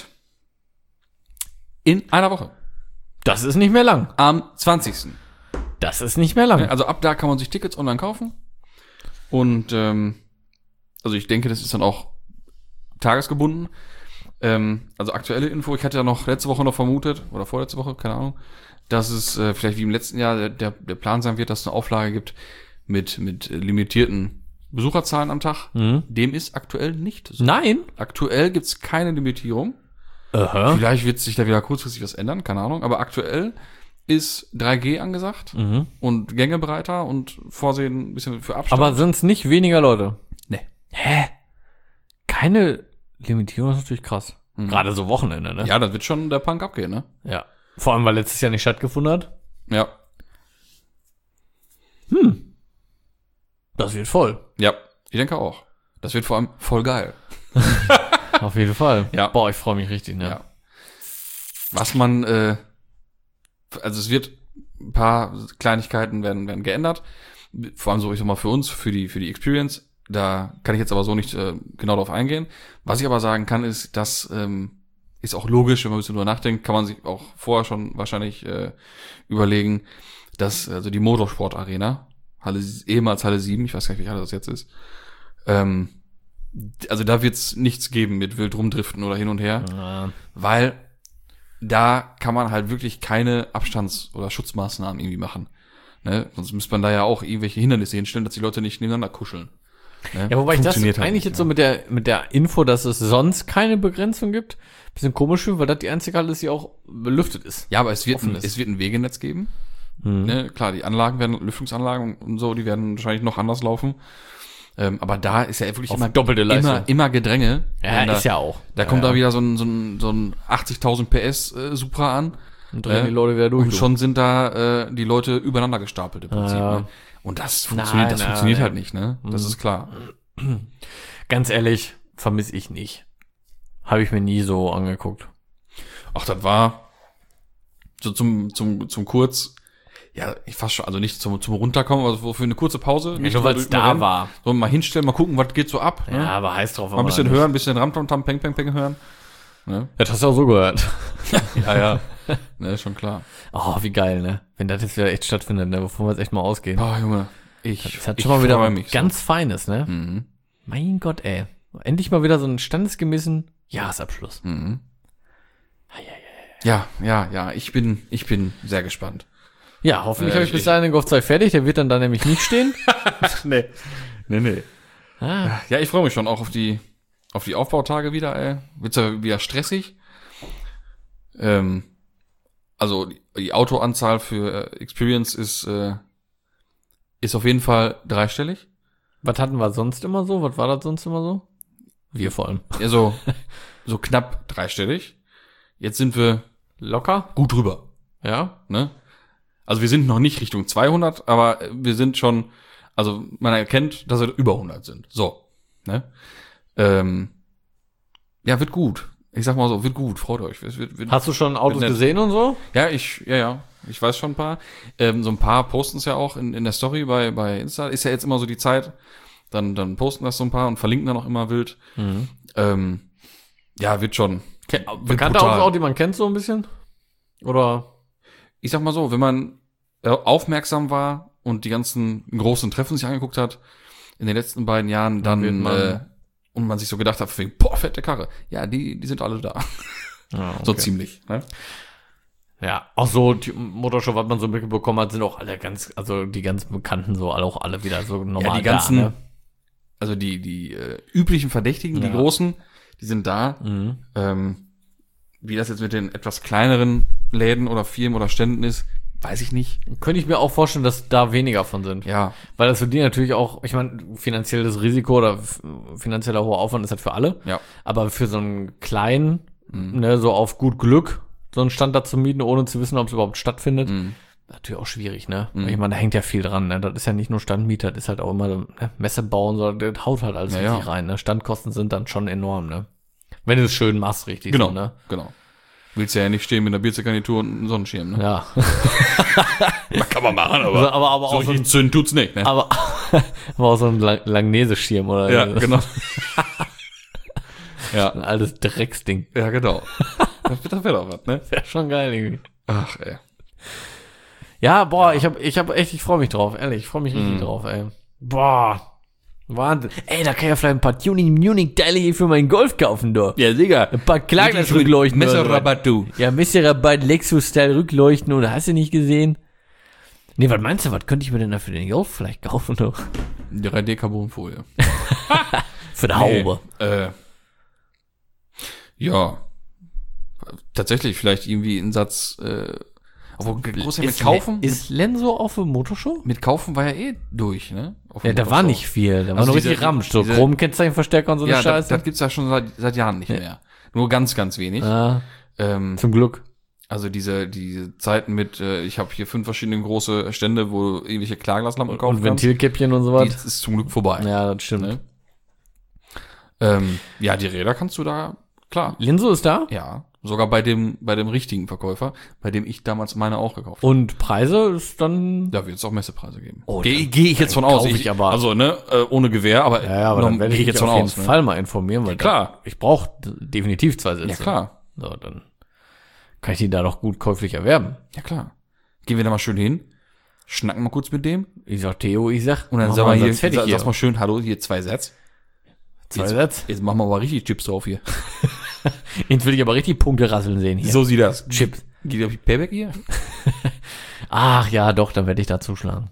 in einer Woche, Das ist nicht mehr lang. am 20. Das ist nicht mehr lang. Also ab da kann man sich Tickets online kaufen. Und also ich denke, das ist dann auch tagesgebunden. Also aktuelle Info, ich hatte ja noch letzte Woche noch vermutet, oder vorletzte Woche, keine Ahnung, dass es vielleicht wie im letzten Jahr der Plan sein wird, dass es eine Auflage gibt mit limitierten Besucherzahlen am Tag. Dem ist aktuell nicht so. Nein. Aktuell gibt's keine Limitierung. Aha. Vielleicht wird sich da wieder kurzfristig was ändern, keine Ahnung. Aber aktuell ist 3G angesagt und Gängebreiter und Vorsehen ein bisschen für Abstand. Aber sind es nicht weniger Leute? Nee. Hä? Keine Limitierung ist natürlich krass. Gerade so Wochenende, ne? Ja, das wird schon der Punk abgehen, ne? Ja. Vor allem, weil letztes Jahr nicht stattgefunden hat. Ja. Das wird voll. Ja, ich denke auch. Das wird vor allem voll geil. Auf jeden Fall. Ja. Boah, ich freue mich richtig, ne? Ja. Was man, also es wird ein paar Kleinigkeiten werden geändert. Vor allem so, ich sag mal, für uns, für die Experience. Da kann ich jetzt aber so nicht genau drauf eingehen. Was ich aber sagen kann, ist, das ist auch logisch, wenn man ein bisschen drüber nachdenkt, kann man sich auch vorher schon wahrscheinlich überlegen, dass also die Motorsport-Arena, ehemals Halle 7, ich weiß gar nicht, wie Halle das jetzt ist, also da wird's nichts geben mit wild rumdriften oder hin und her, weil da kann man halt wirklich keine Abstands- oder Schutzmaßnahmen irgendwie machen. Ne? Sonst müsste man da ja auch irgendwelche Hindernisse hinstellen, dass die Leute nicht nebeneinander kuscheln. Ne? Ja, wobei ich das Funktioniert halt eigentlich nicht, jetzt so mit der Info, dass es sonst keine Begrenzung gibt, bisschen komisch finde, weil das die einzige Halle ist, die auch belüftet ist. Ja, aber es wird Offen ist. ein Wegenetz geben. Ne? Klar, die Anlagen werden, Lüftungsanlagen und so, die werden wahrscheinlich noch anders laufen. Aber da ist ja wirklich Auf doppelte Leistung. immer Gedränge. Ja, da, ist ja auch. Da kommt da wieder so ein 80.000 PS Supra an. Und drehen die Leute wieder durch. Und schon sind da die Leute übereinander gestapelt im Prinzip. Ja. Ne? Und das funktioniert halt nicht, ne? Das ist klar. Ganz ehrlich, vermisse ich nicht. Habe ich mir nie so angeguckt. Ach, das war so zum Kurz, ja, ich fast schon, also nicht zum Runterkommen, also für eine kurze Pause. Nicht nur, weil es da war. So mal hinstellen, mal gucken, was geht so ab. Ja, Ne? aber heiß drauf. Mal ein bisschen hören, ein bisschen Ramtamtam, Peng, Peng, Peng hören. Ne? Das hast du auch so gehört. Ja. Ne, schon klar. Oh, wie geil, ne? Wenn das jetzt wieder echt stattfindet, ne? Bevor wir jetzt echt mal ausgehen. Boah, Junge. Das hat schon mal wieder mich ganz Feines, ne? Mhm. Mein Gott, ey. Endlich mal wieder so einen standesgemäßen Jahresabschluss. Mhm. Ja, ich bin sehr gespannt. Ja, hoffentlich habe ich bis dahin den Golf 2 fertig. Der wird dann da nämlich nicht stehen. Nee. Ah. Ja, ich freue mich schon auch auf die Aufbautage wieder, ey. Wird's ja wieder stressig. Also die Autoanzahl für Experience ist auf jeden Fall dreistellig. Was hatten wir sonst immer so? Was war das sonst immer so? Wir vor allem. Ja, so knapp dreistellig. Jetzt sind wir Locker? gut drüber, Ja. ne? Also wir sind noch nicht Richtung 200, aber wir sind schon, also man erkennt, dass wir über 100 sind. So, ne? Ja, wird gut. Ich sag mal so, wird gut. Freut euch. Wird Hast du schon Autos gesehen und so? Ja, ich weiß schon ein paar. So ein paar posten es ja auch in der Story bei Insta. Ist ja jetzt immer so die Zeit. Dann posten das so ein paar und verlinken dann auch immer wild. Ja, wird schon. Bekannte Autos auch, die man kennt so ein bisschen? Oder? Ich sag mal so, wenn man aufmerksam war und die ganzen großen Treffen sich angeguckt hat in den letzten beiden Jahren, dann und man sich so gedacht hat, boah, fette Karre. Ja, die sind alle da. Ja, okay. So ziemlich. Ne? Ja, auch so die Motorshow, was man so mitbekommen hat, sind auch alle die ganzen Bekannten so auch alle wieder so normal. Ja, die ganzen, da, ne? also die üblichen Verdächtigen, die großen, die sind da. Wie das jetzt mit den etwas kleineren Läden oder Firmen oder Ständen ist, weiß ich nicht. Könnte ich mir auch vorstellen, dass da weniger von sind. Ja. Weil das für die natürlich auch, ich meine, finanzielles Risiko oder finanzieller hoher Aufwand ist halt für alle. Ja. Aber für so einen kleinen, ne, so auf gut Glück, so einen Stand da zu mieten, ohne zu wissen, ob es überhaupt stattfindet, natürlich auch schwierig, ne? Ich meine, da hängt ja viel dran, ne? Das ist ja nicht nur Standmieter, das ist halt auch immer ne? Messe bauen, sondern das haut halt alles richtig rein, ne? Standkosten sind dann schon enorm, ne? Wenn du es schön machst, richtig. Genau, so, ne? genau. Willst ja nicht stehen mit einer Bierzegarnitur und einem Sonnenschirm, ne? Ja. Das kann man machen, aber aber auch so richtig zünden tut's nicht, ne? aber auch so ein Langnese-Schirm oder Ja, genau. Ja. ein altes Drecksding. Ja, genau. Das wäre doch was, ne? Wäre schon geil irgendwie. Ach, ey. Ja, boah, ich freue mich drauf, ehrlich, ich freue mich richtig drauf, ey. Boah. Wahnsinn. Ey, da kann ich ja vielleicht ein paar Tuning-Teile hier für meinen Golf kaufen, du. Ja, Digga. Ein paar Klarglas-Rückleuchten. Messerrabatt, du. Ja, Messerrabatt, Lexus-Style-Rückleuchten, oder hast du nicht gesehen? Nee, was meinst du, was könnte ich mir denn da für den Golf vielleicht kaufen, du? Die 3D-Carbonfolie. Für die Haube. Ja. Tatsächlich, vielleicht irgendwie einen Satz, obwohl groß mit kaufen. Ist Lenso auf der Motorshow? Mit kaufen war ja eh durch, ne? Ja, da war nicht viel. Da war Also nur richtig Ramsch. So Chrom-Kennzeichenverstärker und so eine Ja, Scheiße. das gibt's ja schon seit Jahren nicht mehr. Nur ganz, ganz wenig. Ja, zum Glück. Also diese Zeiten mit, ich habe hier 5 verschiedene große Stände, wo du irgendwelche Klarglaslampen kaufen Und kannst. Ventilkäppchen und so Die was. ist zum Glück vorbei. Ja, das stimmt. Ne? Ja, die Räder kannst du da, klar. Linso ist da? Ja, sogar bei dem richtigen Verkäufer, bei dem ich damals meine auch gekauft habe. Und Preise ist dann... Da wird es auch Messepreise geben. Oh, Geh ich jetzt von aus. kauf ich aber. Also, ne, ohne Gewehr, aber, Ja, aber dann werde ich gehe mich auf jeden Fall mal informieren, weil klar. ich brauche definitiv 2 Sitze. Ja, klar. So, dann kann ich die da doch gut käuflich erwerben. Ja, klar. Gehen wir da mal schön hin, schnacken mal kurz mit dem. Ich sag Theo, und dann Und dann sagen wir hier, sag's mal schön, hallo, hier 2 Sätze. 2 Sätze. Jetzt machen wir aber richtig Chips drauf hier. Jetzt will ich aber richtig Punkte rasseln sehen hier. So sieht das. Chips. Geht auf die Payback hier? Ach ja, doch, dann werde ich da zuschlagen.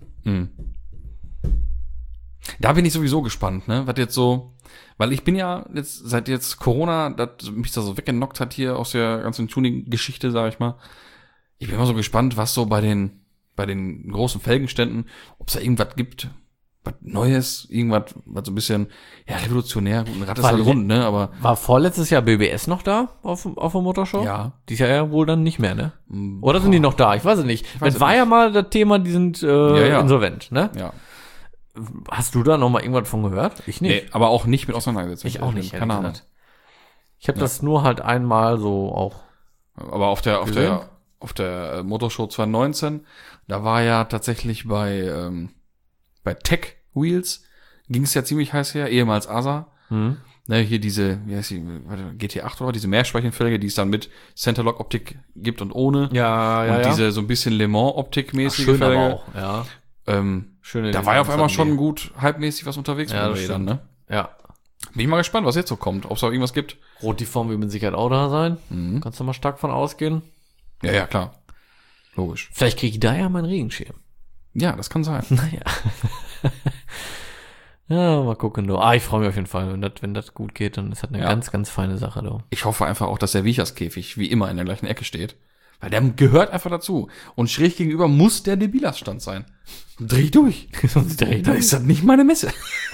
Da bin ich sowieso gespannt, ne, was jetzt so, weil ich bin ja jetzt, seit jetzt Corona, mich da so weggenockt hat hier aus der ganzen Tuning-Geschichte, sag ich mal. Ich bin immer so gespannt, was so bei den großen Felgenständen, ob es da irgendwas gibt, was Neues, irgendwas, was so ein bisschen, ja, revolutionär, gut, ein Rad ist halt rund, ne, aber. War vorletztes Jahr BBS noch da auf der Motorshow? Ja. Die ist ja wohl dann nicht mehr, ne? Oder sind die noch da? Ich weiß es nicht. Das war ja mal das Thema, die sind insolvent, ne? Ja. Hast du da noch mal irgendwas von gehört? Ich nicht. Nee, aber auch nicht mit auseinandergesetzt. Ich auch nicht. Keine Ahnung. Ich habe das nur halt einmal so auch. Aber auf der Motorshow 2019, da war ja tatsächlich bei Tech Wheels ging es ja ziemlich heiß her, ehemals ASA. Ne, hier diese, wie heißt die, GT8 oder diese Mehrspeichenfelge, die es dann mit Centerlock-Optik gibt und ohne. Ja, und diese so ein bisschen Le Mans-Optik-mäßige schön Felge. aber auch, ja. Schöne Da war ja auf einmal Designs schon gut hypemäßig was unterwegs Ja, mit den das Rädern, stimmt. ne? Ja. Bin ich mal gespannt, was jetzt so kommt, ob es da irgendwas gibt. Rot die Form wird mit Sicherheit auch da sein. Kannst du mal stark von ausgehen. Ja, klar. Logisch. Vielleicht kriege ich da ja meinen Regenschirm. Ja, das kann sein. Naja. Ja, mal gucken du. Ich freue mich auf jeden Fall. Wenn das gut geht, dann ist das eine ganz, ganz feine Sache, du. Ich hoffe einfach auch, dass der Wicherskäfig wie immer in der gleichen Ecke steht. Weil der gehört einfach dazu. Und schräg gegenüber muss der Debilas-Stand sein. Dreh ich durch. Sonst dreh ich Da durch. ist das nicht meine Messe.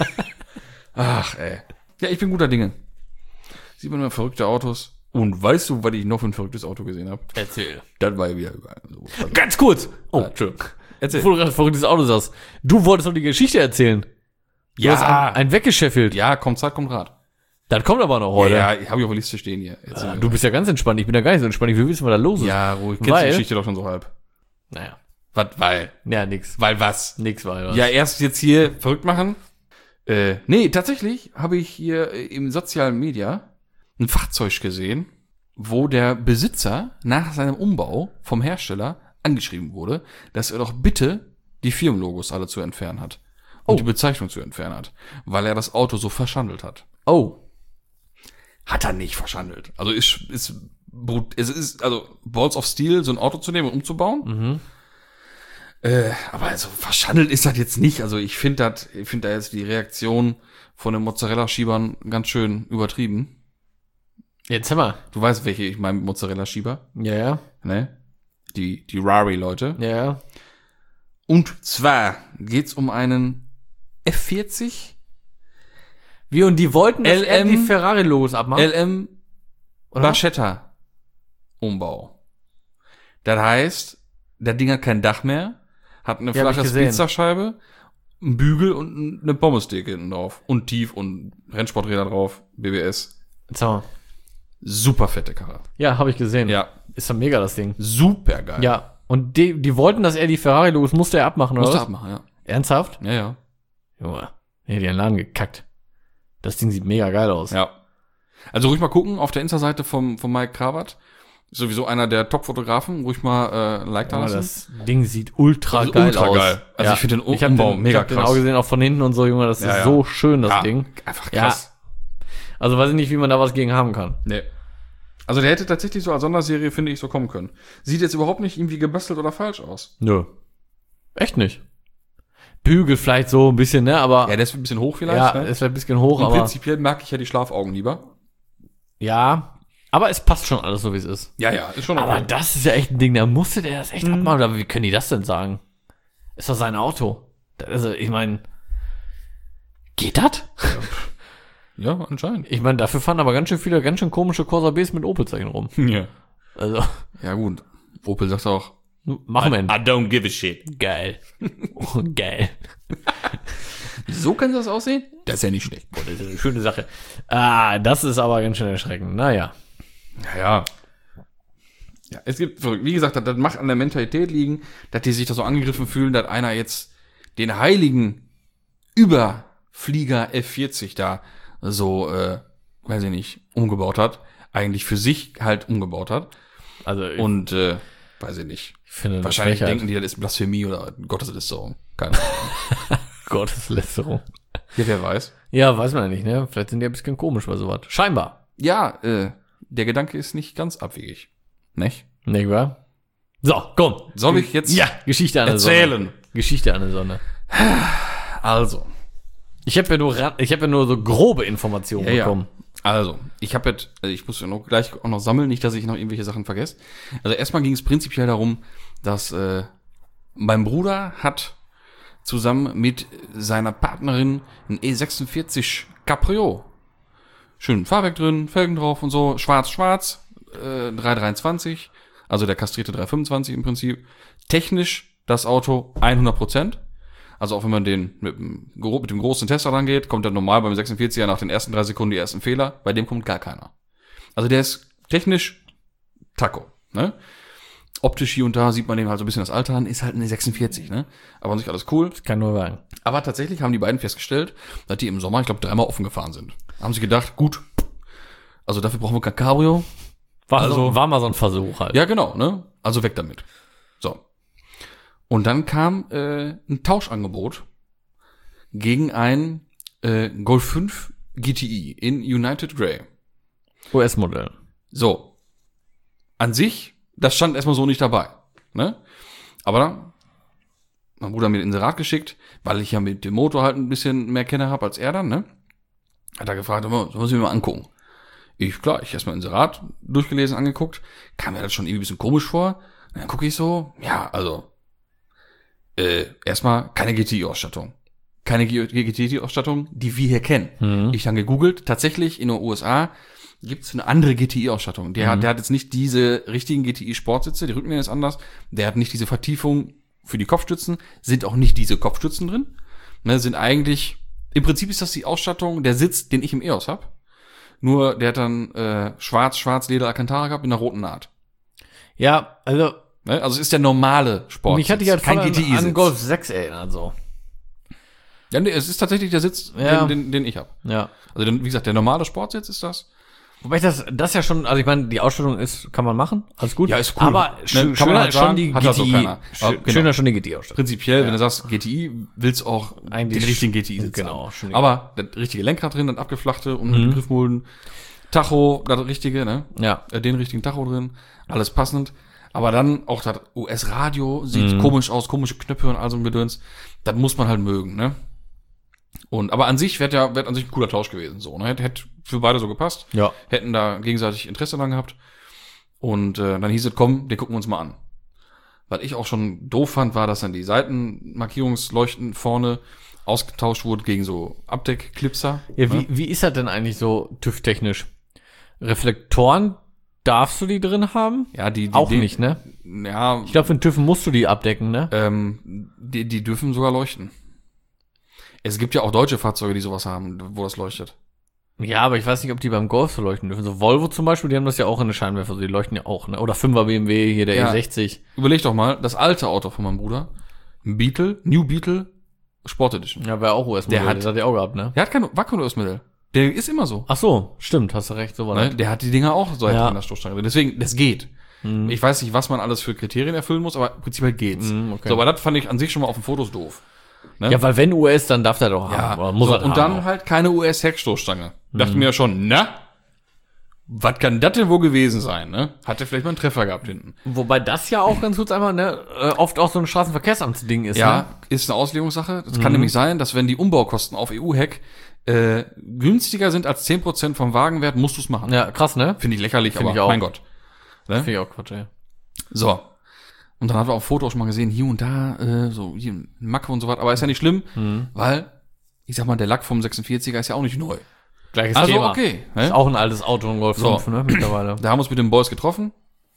Ach, ey. Ja, ich bin guter Dinge. Sieht man immer verrückte Autos. Und weißt du, was ich noch für ein verrücktes Auto gesehen habe? Erzähl. Das war ja wieder überall so. Also, Ganz kurz. Oh, Entschuldigung. Erzähl. bevor du gerade verrücktes Auto sagst. Du wolltest doch die Geschichte erzählen. Du hast ein weggescheffelt. Ja, kommt Zeit, kommt Rat. Das kommt aber noch heute. Ja, habe ich auf der Liste stehen hier. Du bist ja ganz entspannt. Ich bin ja gar nicht so entspannt. Ich will wissen, was da los ist. Ja, ruhig. Kennst Weil- die Geschichte doch schon so halb. Naja. Was, weil? Ja, nix. Weil was? Nix war was. Ja, erst jetzt hier verrückt machen. Nee, tatsächlich habe ich hier im sozialen Media ein Fahrzeug gesehen, wo der Besitzer nach seinem Umbau vom Hersteller angeschrieben wurde, dass er doch bitte die Firmenlogos alle zu entfernen hat. Und die Bezeichnung zu entfernen hat. Weil er das Auto so verschandelt hat. Oh. Hat er nicht verschandelt. Also es ist also Balls of Steel, so ein Auto zu nehmen und umzubauen. Aber also verschandelt ist das jetzt nicht. Also ich finde da jetzt die Reaktion von den Mozzarella-Schiebern ganz schön übertrieben. Jetzt hör mal. Du weißt, welche ich meine mit Mozzarella-Schieber, Ja. ne? Die Rari-Leute. Ja. Und zwar geht's um einen F40 Wie, und die wollten, dass er LM die Ferrari-Logos abmacht? LM Oder? Barchetta Umbau. Das heißt, der Ding hat kein Dach mehr, hat eine Ja, hab flache ich gesehen. Pizzascheibe, einen Bügel und eine Pommesdecke hinten drauf. Und tief und Rennsporträder drauf, BBS. Sag mal. Super fette Karre. Ja, habe ich gesehen. Ja, Ist doch mega, das Ding. super geil. Ja. Und die wollten, dass er die Ferrari-Logos musste er abmachen, oder Musst du was? abmachen, ja. Ernsthaft? Ja, ja. Junge. Ja, die haben den Laden gekackt. Das Ding sieht mega geil aus. Ja. Also ruhig mal gucken auf der Insta-Seite von Mike Krawat. Ist sowieso einer der Top-Fotografen. Ruhig mal ein Like da Aber lassen. das Ding sieht ultra Also geil ultra aus. geil. Also ich finde den Ich hab Umbau den, mega ich hab den krass. auch gesehen, auch von hinten und so, Junge. Das Ja, ist ja. so schön, das Ja, Ding. einfach krass. Also weiß ich nicht, wie man da was gegen haben kann. Nee. Also der hätte tatsächlich so als Sonderserie, finde ich, so kommen können. Sieht jetzt überhaupt nicht irgendwie gebastelt oder falsch aus. Nö. Echt nicht. Bügel vielleicht so ein bisschen, ne, aber Ja, der ist ein bisschen hoch vielleicht. ja, Ne? ist vielleicht ein bisschen hoch, Und aber prinzipiell mag ich ja die Schlafaugen lieber. ja, aber es passt schon alles so, wie es ist. Ja, ist schon Aber okay. das ist ja echt ein Ding, da musste der das echt abmachen. Aber wie können die das denn sagen? Ist doch sein Auto. Also, ich meine, geht das? Ja, anscheinend. Ich meine, dafür fahren aber ganz schön komische Corsa Bs mit Opel-Zeichen rum. Ja. Also, Ja, gut. Opel sagt auch, machen wir ihn. don't give a shit. Geil. Oh, geil. So kann das aussehen? Das ist ja nicht schlecht. Boah, das ist eine schöne Sache. Ah, das ist aber ganz schön erschreckend. Naja. Ja. Ja, es gibt, wie gesagt, das mag an der Mentalität liegen, dass die sich da so angegriffen fühlen, dass einer jetzt den heiligen Überflieger F40 da so, weiß ich nicht, umgebaut hat. Eigentlich für sich halt umgebaut hat. Also, Und, weiß ich nicht. ich finde Wahrscheinlich das denken die, das ist Blasphemie oder Gotteslästerung. Keine Ahnung. Gotteslästerung. Ja, wer weiß. Ja, weiß man ja nicht, ne? Vielleicht sind die ein bisschen komisch bei sowas. Scheinbar. Ja, der Gedanke ist nicht ganz abwegig. Nicht? Nicht wahr? So, komm. Soll ich jetzt Geschichte an der Sonne. erzählen? Geschichte an der Sonne. Also. Ich habe ja nur so grobe Informationen bekommen. Also, ich habe jetzt, ich muss ja noch gleich auch noch sammeln, nicht, dass ich noch irgendwelche Sachen vergesse. Also erstmal ging es prinzipiell darum, dass mein Bruder hat zusammen mit seiner Partnerin ein E46 Cabrio. Schön Fahrwerk drin, Felgen drauf und so, schwarz, 323, also der kastrierte 325 im Prinzip. Technisch das Auto 100%. Also auch wenn man den mit dem großen Tesla rangeht, kommt dann normal beim 46er nach den ersten 3 Sekunden die ersten Fehler. Bei dem kommt gar keiner. Also der ist technisch Taco, ne? Optisch hier und da sieht man dem halt so ein bisschen das Alter an, ist halt eine 46, ne? Aber an sich alles cool. Das kann nur sagen. Aber tatsächlich haben die beiden festgestellt, dass die im Sommer, ich glaube, 3-mal offen gefahren sind. Haben sie gedacht, gut, also dafür brauchen wir kein Cabrio. War mal so ein Versuch halt. Ja, genau, ne? Also weg damit. So. Und dann kam ein Tauschangebot gegen ein Golf 5 GTI in United Grey. US-Modell. So. An sich, das stand erstmal so nicht dabei. Ne? Aber mein Bruder hat mir ein Inserat geschickt, weil ich ja mit dem Motor halt ein bisschen mehr Kenner habe als er dann, ne? Hat er gefragt, sollen wir uns mal angucken? Ich erstmal Inserat durchgelesen, angeguckt, kam mir das schon irgendwie ein bisschen komisch vor. Und dann gucke ich so, ja, also erstmal keine GTI-Ausstattung. Keine GTI-Ausstattung, die wir hier kennen. Ich dann gegoogelt, tatsächlich in den USA gibt's eine andere GTI-Ausstattung. Der hat jetzt nicht diese richtigen GTI-Sportsitze, die Rückenlehne ist anders. Der hat nicht diese Vertiefung für die Kopfstützen, sind auch nicht diese Kopfstützen drin. Ne, sind eigentlich, im Prinzip ist das die Ausstattung, der Sitz, den ich im EOS hab. Nur, der hat dann schwarz Leder Alcantara gehabt mit einer roten Naht. Ja, also Ne? Also es ist der normale Sport. mich hatte ich halt kein voll GTI-Sitz. an Golf 6 erinnert, so. Ja, nee, es ist tatsächlich der Sitz, Ja. den ich hab. Ja. Also wie gesagt, der normale Sportsitz ist das. Wobei das ja schon, also ich meine, die Ausstattung kann man machen, alles gut. Ja, ist cool. Aber Ne, schöner kann man halt schon sagen, die hat halt so GTI. keiner. Aber genau. Schöner schon die GTI-Ausstattung. Prinzipiell, wenn du sagst GTI, willst du auch Eigentlich den richtigen GTI-Sitz genau, haben. schon Aber das richtige Lenkrad drin, das abgeflachte und mit den Griffmulden. Tacho, das richtige, ne? Ja. Den richtigen Tacho drin. Alles passend. Aber dann auch das US-Radio sieht komisch aus, komische Knöpfe und all so ein Gedöns. Das muss man halt mögen, ne? Aber an sich wäre an sich ein cooler Tausch gewesen, so, ne? Hätte für beide so gepasst. Ja. Hätten da gegenseitig Interesse dran gehabt. Und dann hieß es, komm, den gucken wir uns mal an. Was ich auch schon doof fand, war, dass dann die Seitenmarkierungsleuchten vorne ausgetauscht wurde gegen so Abdeckklipser. Ja, ne? wie ist das denn eigentlich so TÜV-technisch? Reflektoren, darfst du die drin haben? Ja, die Auch nicht, ne? Ja, Ich glaube, für den TÜV musst du die abdecken, ne? die dürfen sogar leuchten. Es gibt ja auch deutsche Fahrzeuge, die sowas haben, wo das leuchtet. Ja, aber ich weiß nicht, ob die beim Golf so leuchten dürfen. So Volvo zum Beispiel, die haben das ja auch in den Scheinwerfer, die leuchten ja auch, ne? Oder 5er BMW, hier der Ja. E60. Überleg doch mal, das alte Auto von meinem Bruder, ein New Beetle, Sport Edition. Ja, wäre auch US-Modell, Der hat- das hat der auch gehabt, ne? Der hat war kein US-Modell. Der ist immer so. Ach so, stimmt, hast du recht, so war Ne? das. Der hat die Dinger auch so Ja. in der Stoßstange drin. Deswegen, das geht. Ich weiß nicht, was man alles für Kriterien erfüllen muss, aber prinzipiell geht's. Okay. So, aber das fand ich an sich schon mal auf den Fotos doof. Ne? Ja, weil wenn US, dann darf der doch haben. Oder muss so, er und haben dann auch. halt keine US-Heckstoßstange. Dachte mir ja schon, was kann das denn wohl gewesen sein, ne? Hat der vielleicht mal einen Treffer gehabt hinten? Wobei das ja auch ganz gut einmal, ne, oft auch so ein Straßenverkehrsamtsding ist, Ja, ne? ist eine Auslegungssache. Das kann nämlich sein, dass wenn die Umbaukosten auf EU-Heck günstiger sind als 10% vom Wagenwert, musst du es machen. Ja, krass, ne? Finde ich lächerlich, Finde aber ich auch. mein Gott. Finde ich auch Quatsch, ey. So. Und dann haben wir auf Fotos schon mal gesehen, hier und da, so hier ein Macke und so was. Aber ist ja nicht schlimm, weil, ich sag mal, der Lack vom 46er ist ja auch nicht neu. Gleiches Also Thema. okay. Ist Ne? auch ein altes Auto, ein Golf So. 5, ne, mittlerweile. Da haben wir uns mit den Boys getroffen.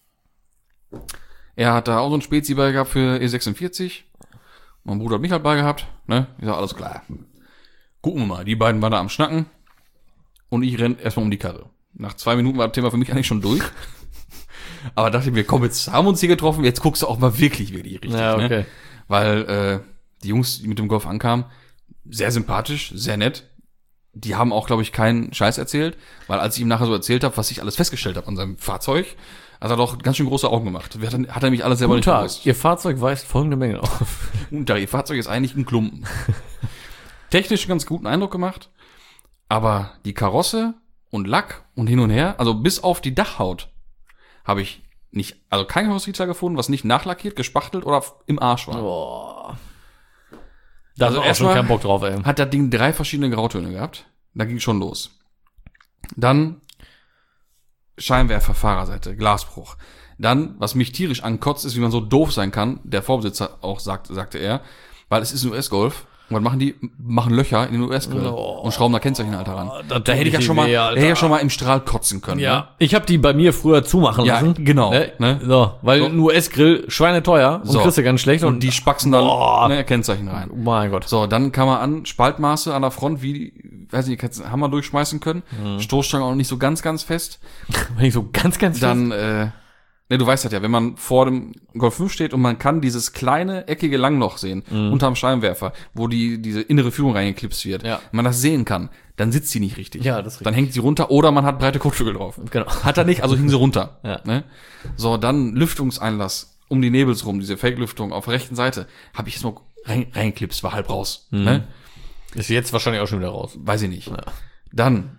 Er hat da auch so ein Spezi bei gehabt für E46. Mein Bruder hat mich halt bei gehabt. Ne? Ich sag, alles klar. gucken wir mal. Die beiden waren da am Schnacken und ich renn erstmal um die Karre. Nach 2 Minuten war das Thema für mich eigentlich schon durch. Aber dachte ich mir, komm, jetzt haben wir uns hier getroffen, jetzt guckst du auch mal wirklich richtig, Ja, okay. ne? Weil die Jungs, die mit dem Golf ankamen, sehr sympathisch, sehr nett. Die haben auch, glaube ich, keinen Scheiß erzählt, weil als ich ihm nachher so erzählt habe, was ich alles festgestellt habe an seinem Fahrzeug, hat er doch ganz schön große Augen gemacht. Hat er mich alles selber Guten nicht Tag, gewusst. Ihr Fahrzeug weist folgende Menge auf. Guten Tag, Ihr Fahrzeug ist eigentlich ein Klumpen. Technisch einen ganz guten Eindruck gemacht, aber die Karosse und Lack und hin und her, also bis auf die Dachhaut, habe ich nicht, also kein Karosserieteil gefunden, was nicht nachlackiert, gespachtelt oder im Arsch war. Boah. Da Also also auch schon erstmal keinen Bock drauf, ey. hat das Ding 3 verschiedene Grautöne gehabt. Da ging schon los. Dann Scheinwerfer, Fahrerseite, Glasbruch. Dann, was mich tierisch ankotzt, ist, wie man so doof sein kann. Der Vorbesitzer auch sagte er, weil es ist ein US-Golf. Und was machen die? Machen Löcher in den US-Grill und schrauben da Kennzeichenhalter ran. Da hätte ich ja schon mal, im Strahl kotzen können. Ja, Ne? ich habe die bei mir früher zumachen Ja, lassen. genau. Ne? So, weil ein US-Grill schweineteuer und So. kriegst du ganz schlecht. Und die spaxen dann Kennzeichen rein. Oh mein Gott. So, dann kam man an, Spaltmaße an der Front, wie, weiß nicht, kannst du einen Hammer durchschmeißen können. Stoßstange auch nicht so ganz fest. Wenn ich so ganz Dann, ne, du weißt das ja, wenn man vor dem Golf 5 steht und man kann dieses kleine, eckige Langloch sehen, unterm Scheinwerfer, wo diese innere Führung reingeklipst wird. Ja. Wenn man das sehen kann, dann sitzt sie nicht richtig. Ja, das ist richtig. Dann hängt sie runter oder man hat breite Kotflügel drauf. Genau. Hat er nicht, also hing sie runter. Ja. Ne? So, dann Lüftungseinlass um die Nebels rum, diese Fake-Lüftung auf der rechten Seite, habe ich jetzt mal reingeklipst, war halb raus. Ne? Ist jetzt wahrscheinlich auch schon wieder raus. Weiß ich nicht. Ja. Dann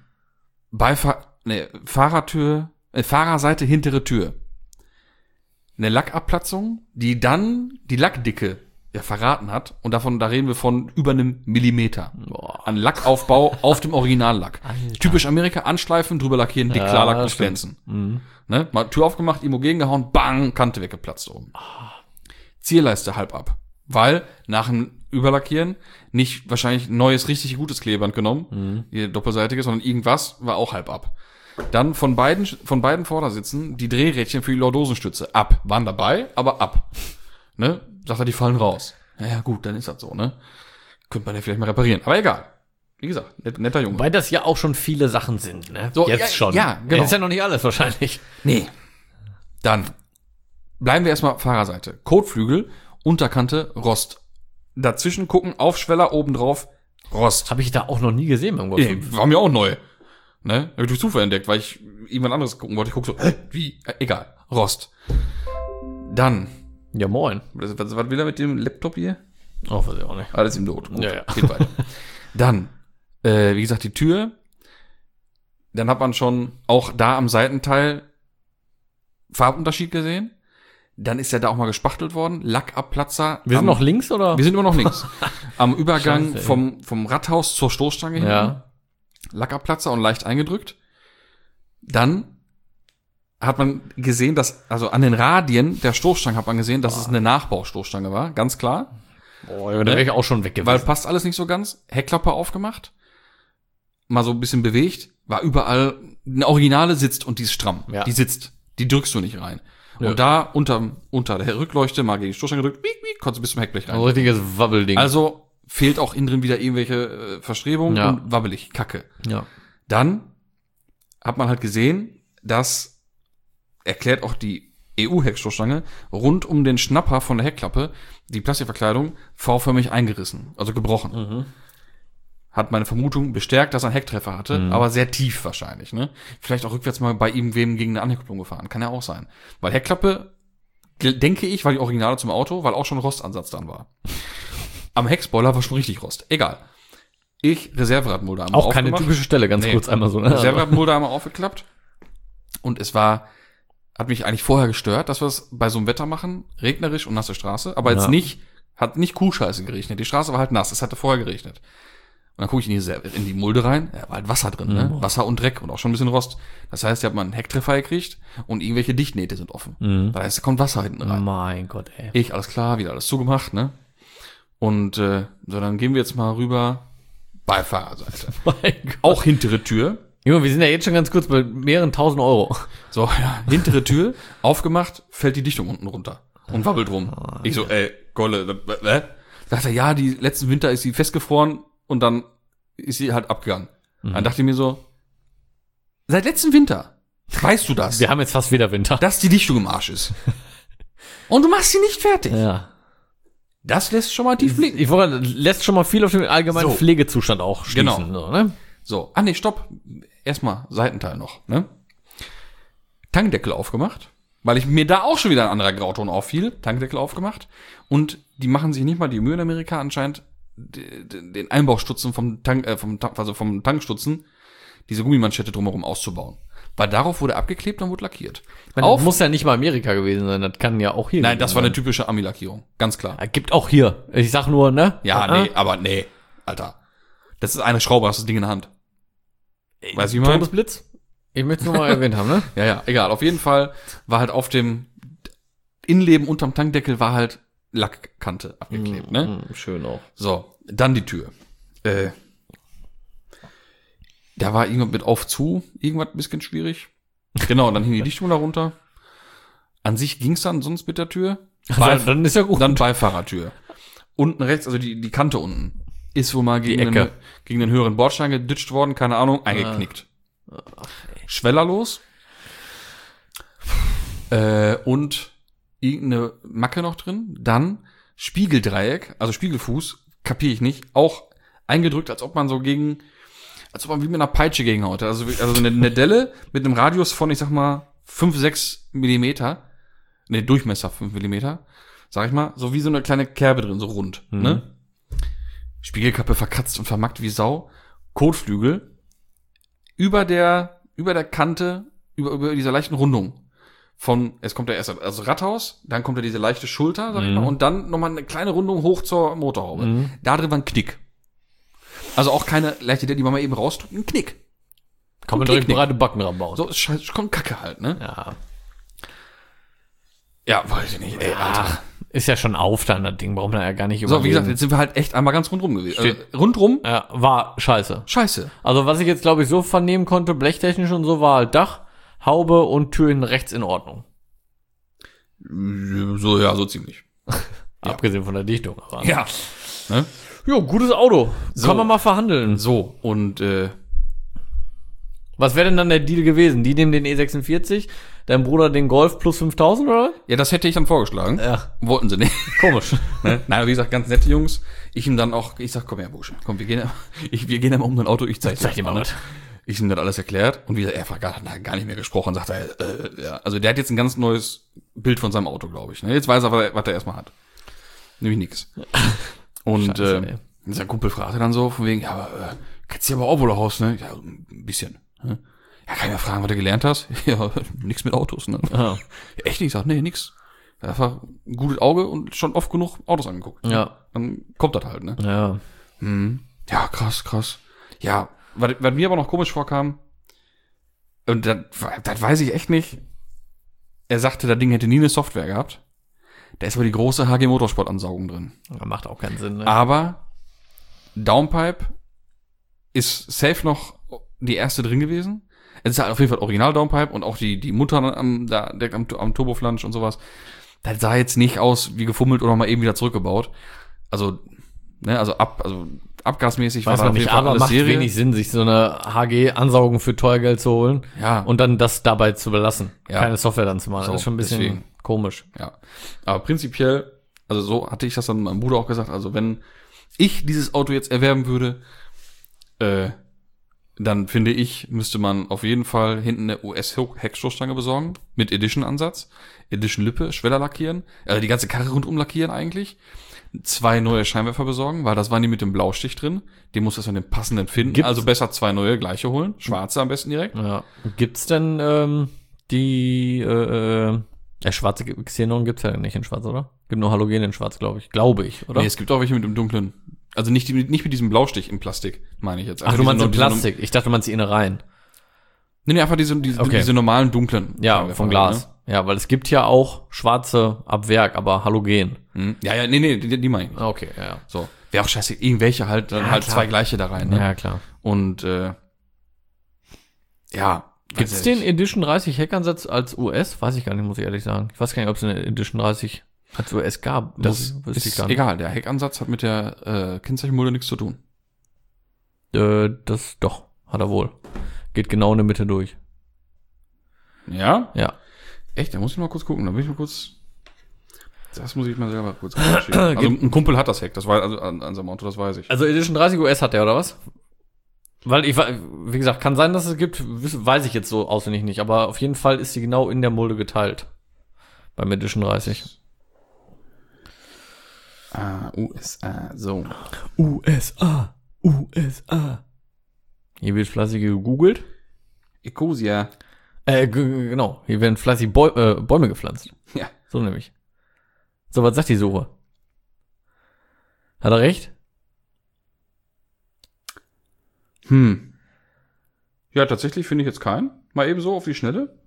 Fahrerseite, hintere Tür. Eine Lackabplatzung, die dann die Lackdicke ja verraten hat. Und da reden wir von über einem Millimeter. Boah. An Lackaufbau auf dem Originallack. Alter. Typisch Amerika, anschleifen, drüber lackieren, dick Klarlack und stimmt. glänzen. Ne? Mal Tür aufgemacht, Imo gegengehauen, bang, Kante weggeplatzt oben. Zierleiste halb ab. Weil nach dem Überlackieren nicht wahrscheinlich neues, richtig gutes Klebeband genommen, hier doppelseitiges, sondern irgendwas war auch halb ab. Dann von beiden Vordersitzen die Drehrädchen für die Lordosenstütze ab. Waren dabei, aber ab. Ne? Sagt er, die fallen raus. Ja gut, dann ist das so, ne? Könnte man ja vielleicht mal reparieren. Aber egal. Wie gesagt, netter Junge. Weil das ja auch schon viele Sachen sind, ne? So, jetzt ja, schon. ja, genau. Jetzt ist ja noch nicht alles wahrscheinlich. Nee. Dann bleiben wir erstmal Fahrerseite. Kotflügel, Unterkante, Rost. Dazwischen gucken, Aufschweller, obendrauf, Rost. Habe ich da auch noch nie gesehen beim Golf 5. War mir auch neu. Ne? Hab ich durch Zufall entdeckt, weil ich irgendwann anderes gucken wollte. Ich guck so, wie? Egal. Rost. Dann. Ja, moin. Was will er mit dem Laptop hier? Oh, weiß ich auch nicht. Alles im Not. Gut, Ja. geht weiter. Dann, wie gesagt, die Tür. Dann hat man schon auch da am Seitenteil Farbunterschied gesehen. Dann ist ja da auch mal gespachtelt worden. Lackabplatzer. Wir sind noch links, oder? Wir sind immer noch links. Am Übergang Scheiße, vom Radhaus zur Stoßstange hin. Ja. Lackabplatzer und leicht eingedrückt. Dann hat man gesehen, dass, also an den Radien der Stoßstange hat man gesehen, dass es eine Nachbaustoßstange war, ganz klar. Boah, da wäre ich auch schon weg gewesen. Weil passt alles nicht so ganz. Heckklappe aufgemacht, mal so ein bisschen bewegt, war überall, eine Originale sitzt und die ist stramm. Ja. Die sitzt, die drückst du nicht rein. Ja. Und da unter der Rückleuchte mal gegen die Stoßstange gedrückt, konntest du bis zum Heckblech rein. ein richtiges Wabbelding. Also fehlt auch innen drin wieder irgendwelche Verstrebungen Ja. und wabbelig, Kacke. ja. Dann hat man halt gesehen, dass, erklärt auch die EU-Heckstoßstange, rund um den Schnapper von der Heckklappe die Plastikverkleidung V-förmig eingerissen, also gebrochen. Hat meine Vermutung bestärkt, dass er einen Hecktreffer hatte, aber sehr tief wahrscheinlich. Ne? Vielleicht auch rückwärts mal bei irgendwem gegen eine Anheckkupplung gefahren. Kann ja auch sein. Weil Heckklappe, denke ich, war die Originale zum Auto, weil auch schon Rostansatz dann war. Am Heckspoiler war schon richtig Rost. Egal. Ich Reserveradmulde einmal Auch keine aufgemacht. typische Stelle, ganz Nee. kurz einmal so. Ne? Reserveradmulde einmal aufgeklappt. Und es hat mich eigentlich vorher gestört, dass wir es bei so einem Wetter machen, regnerisch und nasse Straße, aber jetzt Ja. hat nicht Kuhscheiße geregnet. Die Straße war halt nass, es hatte vorher geregnet. Und dann gucke ich in die Mulde rein, ja, war halt Wasser drin, ne? Wasser und Dreck und auch schon ein bisschen Rost. Das heißt, ihr habt mal einen Hecktreffer gekriegt und irgendwelche Dichtnähte sind offen. Das heißt, da kommt Wasser hinten rein. Mein Gott, ey. Ich, alles klar, wieder alles zugemacht, ne? Und so, dann gehen wir jetzt mal rüber Beifahrerseite. Mein Gott. Auch hintere Tür. Junge, wir sind ja jetzt schon ganz kurz bei mehreren tausend Euro. So, ja, hintere Tür, aufgemacht, fällt die Dichtung unten runter und wabbelt rum. Ich so, Golle, Sagt er, ja, die letzten Winter ist sie festgefroren und dann ist sie halt abgegangen. Dann dachte ich mir so, seit letztem Winter weißt du das, Wir haben jetzt fast wieder Winter. dass die Dichtung im Arsch ist. Und du machst sie nicht fertig. Ja. Das lässt schon mal tief blicken. Ich wollte, lässt schon mal viel auf den allgemeinen So. Pflegezustand auch schließen. Genau. So, ne? So, nee, stopp. Erstmal Seitenteil noch, ne? Tankdeckel aufgemacht, weil ich mir da auch schon wieder ein anderer Grauton auffiel. Tankdeckel aufgemacht. Und die machen sich nicht mal die Mühe in Amerika anscheinend, den Einbaustutzen vom Tankstutzen, diese Gummimanschette drumherum auszubauen. Weil darauf wurde abgeklebt und wurde lackiert. Das muss ja nicht mal Amerika gewesen sein, das kann ja auch hier. Nein, das war eine typische Ami-Lackierung. Ganz klar. Gibt auch hier. Ich sag nur, ne? Ja, nee, Alter. Das ist eine Schraube, hast das Ding in der Hand. Weißt du, wie man? Todesblitz? Ich möchte es nur mal erwähnt haben, ne? Ja, egal. Auf jeden Fall war halt auf dem Innenleben unterm Tankdeckel war halt Lackkante abgeklebt, ne? Schön auch. So, dann die Tür. Da war irgendwas mit auf zu, irgendwas ein bisschen schwierig. Genau, dann hing die Dichtung darunter. An sich ging's dann sonst mit der Tür. Dann ist ja gut. Dann Beifahrertür. Unten rechts, also die Kante unten, ist wohl mal gegen Ecke. den höheren Bordstein geditscht worden, keine Ahnung, eingeknickt. Schwellerlos. Und irgendeine Macke noch drin. Dann Spiegeldreieck, also Spiegelfuß, kapiere ich nicht, auch eingedrückt, als ob man wie mit einer Peitsche gegenhaut. Also eine Delle mit einem Radius von, ich sag mal, 5-6 Millimeter. Ne, Durchmesser 5 Millimeter. Sag ich mal, so wie so eine kleine Kerbe drin, so rund, ne? Spiegelkappe verkratzt und vermackt wie Sau. Kotflügel. Über der Kante, über dieser leichten Rundung. Es kommt ja erst, also Radhaus, dann kommt ja diese leichte Schulter, sag ich mal, und dann nochmal eine kleine Rundung hoch zur Motorhaube. Da drin war ein Knick. Also auch keine leichte, die man mal eben rausdrückt, ein Knick. Kann man direkt breite Backen ranbauen. So, es kommt Kacke halt, ne? Ja. Ja, weiß ich nicht, ey, Alter. Ist ja schon auf dann, das Ding. Braucht man ja gar nicht So, wie gesagt, jetzt sind wir halt echt einmal ganz rundrum gewesen. Steht- Rundrum, Ja, war scheiße. scheiße. Also was ich jetzt, glaube ich, so vernehmen konnte, blechtechnisch und so, war halt Dach, Haube und Tür hinten rechts in Ordnung. So, ja, so ziemlich. Abgesehen von der Dichtung. Aber. Ja. Ne? Jo, gutes Auto. So. Kann man mal verhandeln. So, und Was wäre denn dann der Deal gewesen? Die nehmen den E46, dein Bruder den Golf plus 5000, oder? ja, das hätte ich dann vorgeschlagen. Ja. Wollten sie nicht. Komisch. Ne? Nein, wie gesagt, ganz nette Jungs. Ich ihm dann auch, ich sag, komm her, Bursche, komm, wir gehen ja mal um dein Auto, ich zeig Zeig dir mal was. Ich ihm das alles erklärt und wie gesagt, er hat gar nicht mehr gesprochen, sagt er, ja. Also der hat jetzt ein ganz neues Bild von seinem Auto, glaube ich. Ne? Jetzt weiß er, was er erstmal hat. Nämlich nix. Und Scheiße, ey. sein Kumpel fragte dann so, von wegen, ja, aber kennst du aber auch wohl Haus, ne? Ja, ein bisschen. Ne? Ja, kann ich mal fragen, was du gelernt hast? Ja, nix mit Autos, ne? Ah. Echt nicht? Ich sag, nee, nix. Einfach ein gutes Auge und schon oft genug Autos angeguckt. Ja. Dann kommt das halt, ne? Ja. Ja, krass. Ja, was mir aber noch komisch vorkam, und das weiß ich echt nicht, er sagte, das Ding hätte nie eine Software gehabt. Da ist aber die große HG Motorsport Ansaugung drin. Macht auch keinen Sinn, ne? Aber Downpipe ist safe noch die erste drin gewesen. Es ist halt auf jeden Fall Original Downpipe und auch die Mutter am Turboflansch und sowas. Das sah jetzt nicht aus wie gefummelt oder mal eben wieder zurückgebaut. Also, ne, also abgasmäßig Weiß war man da auf nicht, jeden Fall aber alles macht Serie. wenig Sinn, sich so eine HG-Ansaugung für Teuergeld zu holen Ja. und dann das dabei zu belassen. Ja. Keine Software dann zu machen. So, Das ist schon ein bisschen deswegen. komisch. Ja. Aber prinzipiell, also so hatte ich das dann meinem Bruder auch gesagt, also wenn ich dieses Auto jetzt erwerben würde, dann finde ich, müsste man auf jeden Fall hinten eine US-Heckstoßstange besorgen, mit Edition-Ansatz, Edition-Lippe, Schweller lackieren, also die ganze Karre rundum lackieren eigentlich, 2 neue Scheinwerfer besorgen, weil das waren die mit dem Blaustich drin, die muss das an den passenden finden, Gibt's- also besser 2 neue, gleiche holen, schwarze am besten direkt. Ja. Gibt's denn die schwarze Xenon gibt's ja nicht in schwarz, oder? Gibt nur Halogen in schwarz, glaube ich, oder? Nee, es gibt auch welche mit dem dunklen, also nicht mit diesem Blaustich im Plastik, meine ich jetzt. Ach, Also du meinst in diese Plastik. Ich dachte, du meinst die Innereien. Nee, einfach diese Okay. normalen dunklen. Ja, Scheinwerfer, vom Glas. Ja, weil es gibt ja auch schwarze ab Werk, aber Halogen. Ne? Ja, nee, die meine ich nicht. Okay, ja. So. Wäre auch scheiße, irgendwelche halt, dann Ja, halt klar. 2 gleiche da rein, ne? Ja, klar. Und, ja. Gibt's den Edition 30 Heckansatz als US? Weiß ich gar nicht, muss ich ehrlich sagen. Ich weiß gar nicht, ob es eine Edition 30 als US gab. Das Wüsste ich ist gar nicht. egal, der Heckansatz hat mit der Kennzeichenmulde nichts zu tun. Das doch, hat er wohl. Geht genau in der Mitte durch. Ja? Ja. Echt? Da muss ich mal kurz gucken. Das muss ich mal selber kurz recherchieren. Also ein Kumpel hat das Heck, das war also an seinem Auto, das weiß ich. Also Edition 30 US hat der, oder was? Weil wie gesagt, kann sein, dass es gibt, weiß ich jetzt so auswendig nicht, aber auf jeden Fall ist sie genau in der Mulde geteilt. Beim Edition 30. USA, so. USA. Hier wird fleißig gegoogelt. Ecosia. Genau. Hier werden fleißig Bäume gepflanzt. Ja. So nämlich. So, was sagt die Suche? Hat er recht? Ja, tatsächlich finde ich jetzt keinen. Mal eben so auf die Schnelle.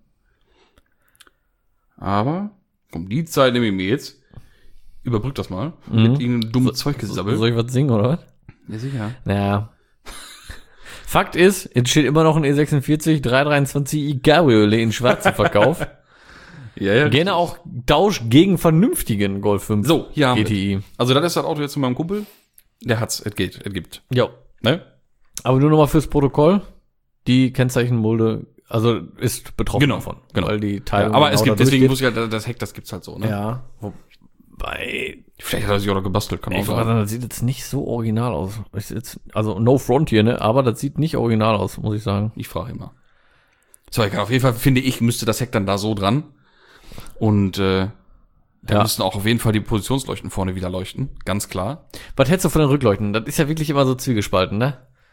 Aber, komm, die Zeit nehme ich mir jetzt. Überbrück das mal. Mit irgendeinem dummen Zeug gesabbelt. Soll ich was singen, oder was? Ja, sicher. Naja. Fakt ist, es steht immer noch ein E46 323i Cabriolet in schwarz zu Verkauf. Ja. Gerne auch Tausch gegen vernünftigen Golf 5 So, hier haben wir GTI. Also das ist das Auto jetzt von meinem Kumpel. Der hat's, es gibt. Jo. Ne? Aber nur nochmal fürs Protokoll. Die Kennzeichenmulde, also ist betroffen davon. Genau. Weil die Teilung Aber es genau gibt, da deswegen durchgeht. muss ich halt, das Heck, das gibt's halt so, ne? Ja. Wobei, Vielleicht hat er sich auch noch gebastelt, kann auch ich wollte sein. sagen, das sieht jetzt nicht so original aus. Also no front hier, ne? Aber das sieht nicht original aus, muss ich sagen. Ich frage immer. So, egal, auf jeden Fall finde ich, müsste das Heck dann da so dran. Und da müssten auch auf jeden Fall die Positionsleuchten vorne wieder leuchten, ganz klar. Was hältst du von den Rückleuchten? Das ist ja wirklich immer so zwiegespalten, ne?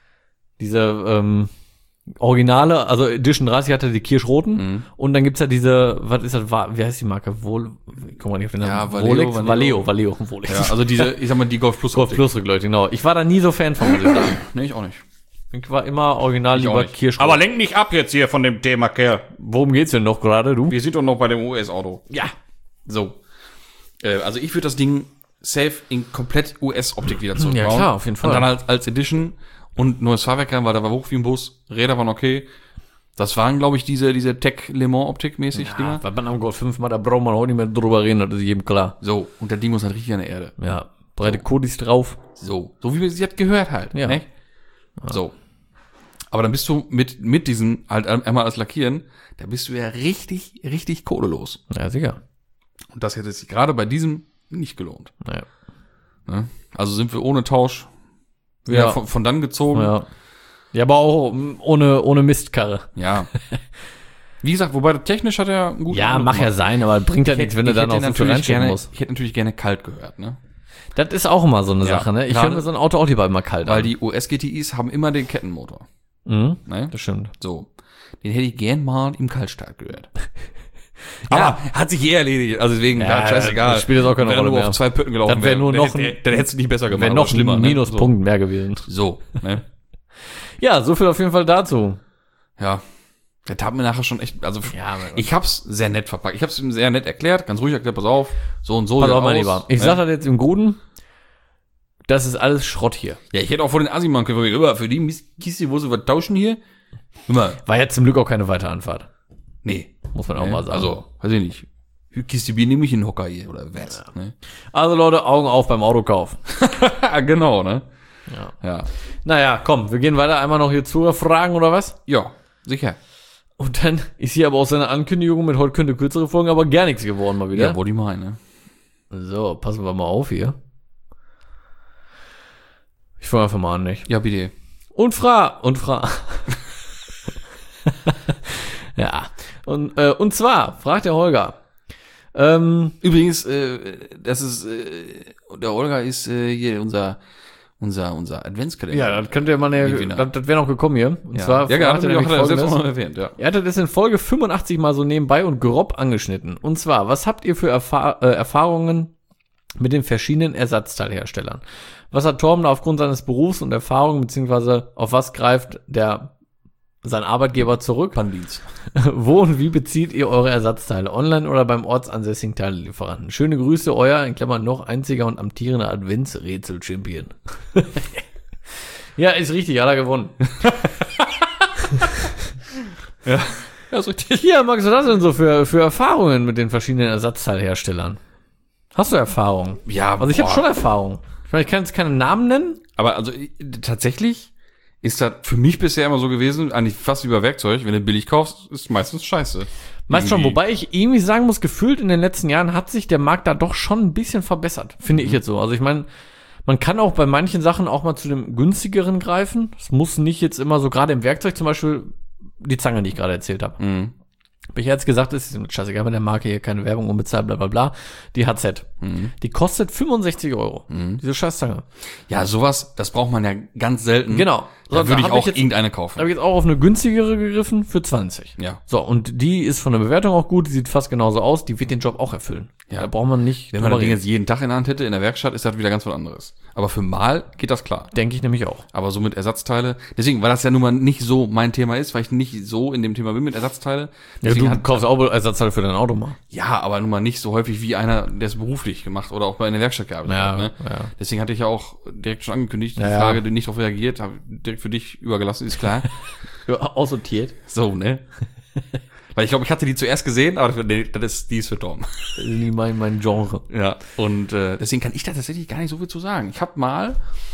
Diese Originale, also Edition 30 hatte die kirschroten und dann gibt's ja diese, was ist das, wie heißt die Marke? Guck mal nicht auf den Namen. Ja, Valeo. Ja, also diese, ich sag mal, die Golf Plus Golf Plus Rückleuchte, genau. Ich war da nie so Fan von, muss ich sagen. Nee, ich auch nicht. Ich war immer original Ich auch lieber nicht. kirschrot. Aber lenk nicht ab jetzt hier von dem Thema, Kerl. Worum geht's denn noch gerade, du? Wir sind doch noch bei dem US-Auto. Ja. So. Also ich würde das Ding safe in komplett US-Optik wieder zurückbauen. Ja, klar, auf jeden Fall. Und dann als Edition und neues Fahrwerk rein, weil da war hoch wie ein Bus, Räder waren okay. Das waren, glaube ich, diese Tech Le Mans Optik mäßig Dinger. Was man am Golf 5 macht, da braucht man auch nicht mehr drüber reden, das ist jedem klar. So, und der Ding muss halt richtig an der Erde. Ja, breite Kodis drauf. So wie wir sie hat gehört halt. Ja. Ne? So. Aber dann bist du mit diesem halt einmal als Lackieren, da bist du ja richtig, richtig kohlelos. Ja, sicher. Und das hätte sich gerade bei diesem nicht gelohnt. Naja. Ne? Also sind wir ohne Tausch wieder Ja. von dann gezogen. Ja. Ja, aber auch ohne Mistkarre. Ja. Wie gesagt, wobei technisch hat er einen guten Ja, Eindruck mag ja gemacht. sein, aber bringt ja nichts, wenn du dann auch so viel reinschicken musst. Ich hätte natürlich gerne kalt gehört, ne? Das ist auch immer so eine Ja, Sache, ne? Ich gerade- höre mir so ein Auto auch lieber immer kalt Weil an. die US-GTIs haben immer den Kettenmotor. Mhm, Ne? das stimmt. So. Den hätte ich gern mal im Kaltstart gehört. Aber hat sich erledigt. Also deswegen, Ja, scheißegal. das spielt jetzt auch keine Wenn er Rolle nur mehr. auf 2 Pötten gelaufen Das wär nur noch dann hättest du nicht besser gemacht. Wäre aber noch schlimmer, ein ne? Minuspunkt mehr gewesen. So, ne? Ja, so viel auf jeden Fall dazu. Ja. Der tat mir nachher schon echt, also Ja, ich hab's sehr nett verpackt. Ich hab's ihm sehr nett erklärt, ganz ruhig erklärt, pass auf, so und so. Pass sieht auf, mein aus, Lieber. Ich ne? sag das jetzt im Guten. Das ist alles Schrott hier. Ja, ich hätte auch vor den Assi machen können, für die Kiste, wo sie was tauschen hier. Immer, War jetzt zum Glück auch keine weitere Anfahrt. nee. Muss man auch Ne? mal sagen. Also, weiß ich nicht. Für Kiste Bier nehme ich einen Hocker hier, oder was, ne? Also Leute, Augen auf beim Autokauf. Genau, ne? Ja. Ja. Naja, komm, wir gehen weiter. Einmal noch hier Zuhörerfragen oder was? Ja, sicher. Und dann ist hier aber auch seine Ankündigung mit heute könnte kürzere Folgen, aber gar nichts geworden mal wieder. Ja, wollte ich meinen, ne? So, passen wir mal auf hier. Ich fange einfach mal an, nicht? Ja, bitte. Und fra. Ja. Und zwar fragt der Holger. Übrigens, das ist, der Olga ist hier unser Adventskalender. Ja, das könnte man ja, Gewinner. das wäre noch gekommen hier. Und ja, zwar ja, fragt er nämlich hat er selbst Folgendes. noch erwähnt, ja. Er hatte das in Folge 85 mal so nebenbei und grob angeschnitten. Und zwar, was habt ihr für Erfahrungen mit den verschiedenen Ersatzteilherstellern? Was hat Torben da aufgrund seines Berufs und Erfahrungen, beziehungsweise auf was greift sein Arbeitgeber zurück? Pandienst. Wo und wie bezieht ihr eure Ersatzteile? Online oder beim ortsansässigen Teilelieferanten? Schöne Grüße, euer, in Klammern noch einziger und amtierender Adventsrätsel-Champion. Ja, ist richtig, hat er gewonnen. Ja, ist richtig. Ja, Max, was hast du denn so für Erfahrungen mit den verschiedenen Ersatzteilherstellern? Hast du Erfahrung? Ja, Also ich habe schon Erfahrung. Ich meine, ich kann jetzt keine Namen nennen. Aber also tatsächlich ist das für mich bisher immer so gewesen, eigentlich fast wie bei Werkzeug, wenn du billig kaufst, ist meistens scheiße. Weißt schon, Irgendwie. wobei ich irgendwie sagen muss, gefühlt in den letzten Jahren hat sich der Markt da doch schon ein bisschen verbessert, finde ich jetzt so. Also ich meine, man kann auch bei manchen Sachen auch mal zu dem günstigeren greifen. Es muss nicht jetzt immer so, gerade im Werkzeug zum Beispiel, die Zange, die ich gerade erzählt habe. Hab ich jetzt gesagt, ist scheißegal, bei der Marke hier keine Werbung unbezahlt, bla bla bla. Die HZ. Die kostet 65 €. Diese Scheißzange. Ja, sowas, das braucht man ja ganz selten. Genau. Da würde ich hab auch jetzt, irgendeine kaufen. Da habe ich jetzt auch auf eine günstigere gegriffen für 20. Ja. So, und die ist von der Bewertung auch gut, die sieht fast genauso aus, die wird den Job auch erfüllen. Ja. Da braucht man nicht Wenn man das drüber Ding reden. jetzt jeden Tag in der Hand hätte, in der Werkstatt, ist das wieder ganz was anderes. Aber für mal geht das klar. Denke ich nämlich auch. Aber so mit Ersatzteile, deswegen, weil das ja nun mal nicht so mein Thema ist, weil ich nicht so in dem Thema bin mit Ersatzteile. Ja, Deswegen du kaufst auch Ersatzteile für dein Auto mal. ja, aber nun mal nicht so häufig wie einer, der es beruflich gemacht oder auch bei einer Werkstatt gearbeitet Ja, hat. Ne? ja. Deswegen hatte ich ja auch direkt schon angekündigt, die Ja, ja. Frage, die nicht darauf reagiert, habe direkt für dich übergelassen, ist klar. Ja, aussortiert. So, ne? Weil ich glaube, ich hatte die zuerst gesehen, aber nee, die ist für Tom. Das ist nie mein Genre. Ja, und deswegen kann ich da tatsächlich gar nicht so viel zu sagen. Ich habe mal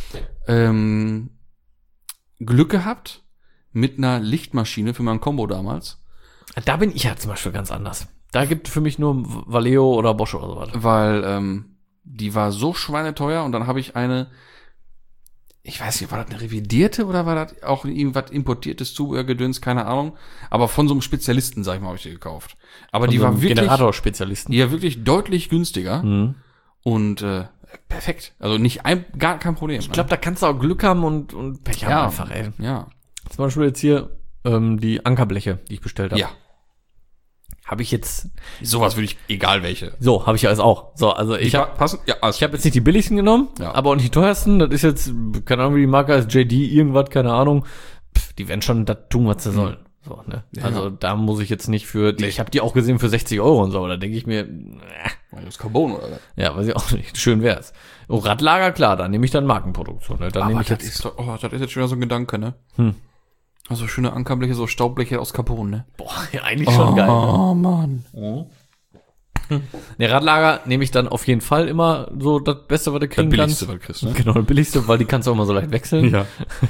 Glück gehabt mit einer Lichtmaschine für mein Combo damals, Da bin ich ja zum Beispiel ganz anders. Da gibt für mich nur Valeo oder Bosch oder sowas. weil die war so schweineteuer und dann habe ich eine, ich weiß nicht, war das eine revidierte oder war das auch irgendwas importiertes Zubehörgedöns, keine Ahnung, aber von so einem Spezialisten, sag ich mal, habe ich die gekauft. Aber die war wirklich, Generatorspezialisten. die war wirklich deutlich günstiger und perfekt. Also gar kein Problem. Ich glaube, da kannst du auch Glück haben und Pech haben einfach, ey. Ja. Zum Beispiel jetzt hier die Ankerbleche, die ich bestellt habe. Ja. Habe ich jetzt, Sowas würde ich, egal welche. so, habe ich alles auch. So, also ich habe passen? Ja, alles. ich hab jetzt nicht die billigsten genommen, Ja. aber auch nicht die teuersten. Das ist jetzt, keine Ahnung, wie die Marke heißt, JD, irgendwas, keine Ahnung. Die werden schon das tun, was sie sollen. So, ne? Ja. Also da muss ich jetzt nicht für, Nee. ich habe die auch gesehen für 60 € und so, da denke ich mir, Das ist Carbon oder was? ja, weiß ich auch nicht, schön wär's. Oh, Radlager, klar, da nehme ich dann Markenproduktion. Ne? Dann nehme Aber ich das jetzt, ist, das ist jetzt schon wieder so ein Gedanke, ne? Also schöne Ankerbleche, so Staubbleche aus Carbon, ne? boah, ja, eigentlich schon geil. Ne? Oh, Mann. Ne, Radlager nehme ich dann auf jeden Fall immer so das Beste, was du kriegen Billigste, kannst. was du kriegst, ne? Genau, das Billigste, weil die kannst du auch immer so leicht wechseln. Ja.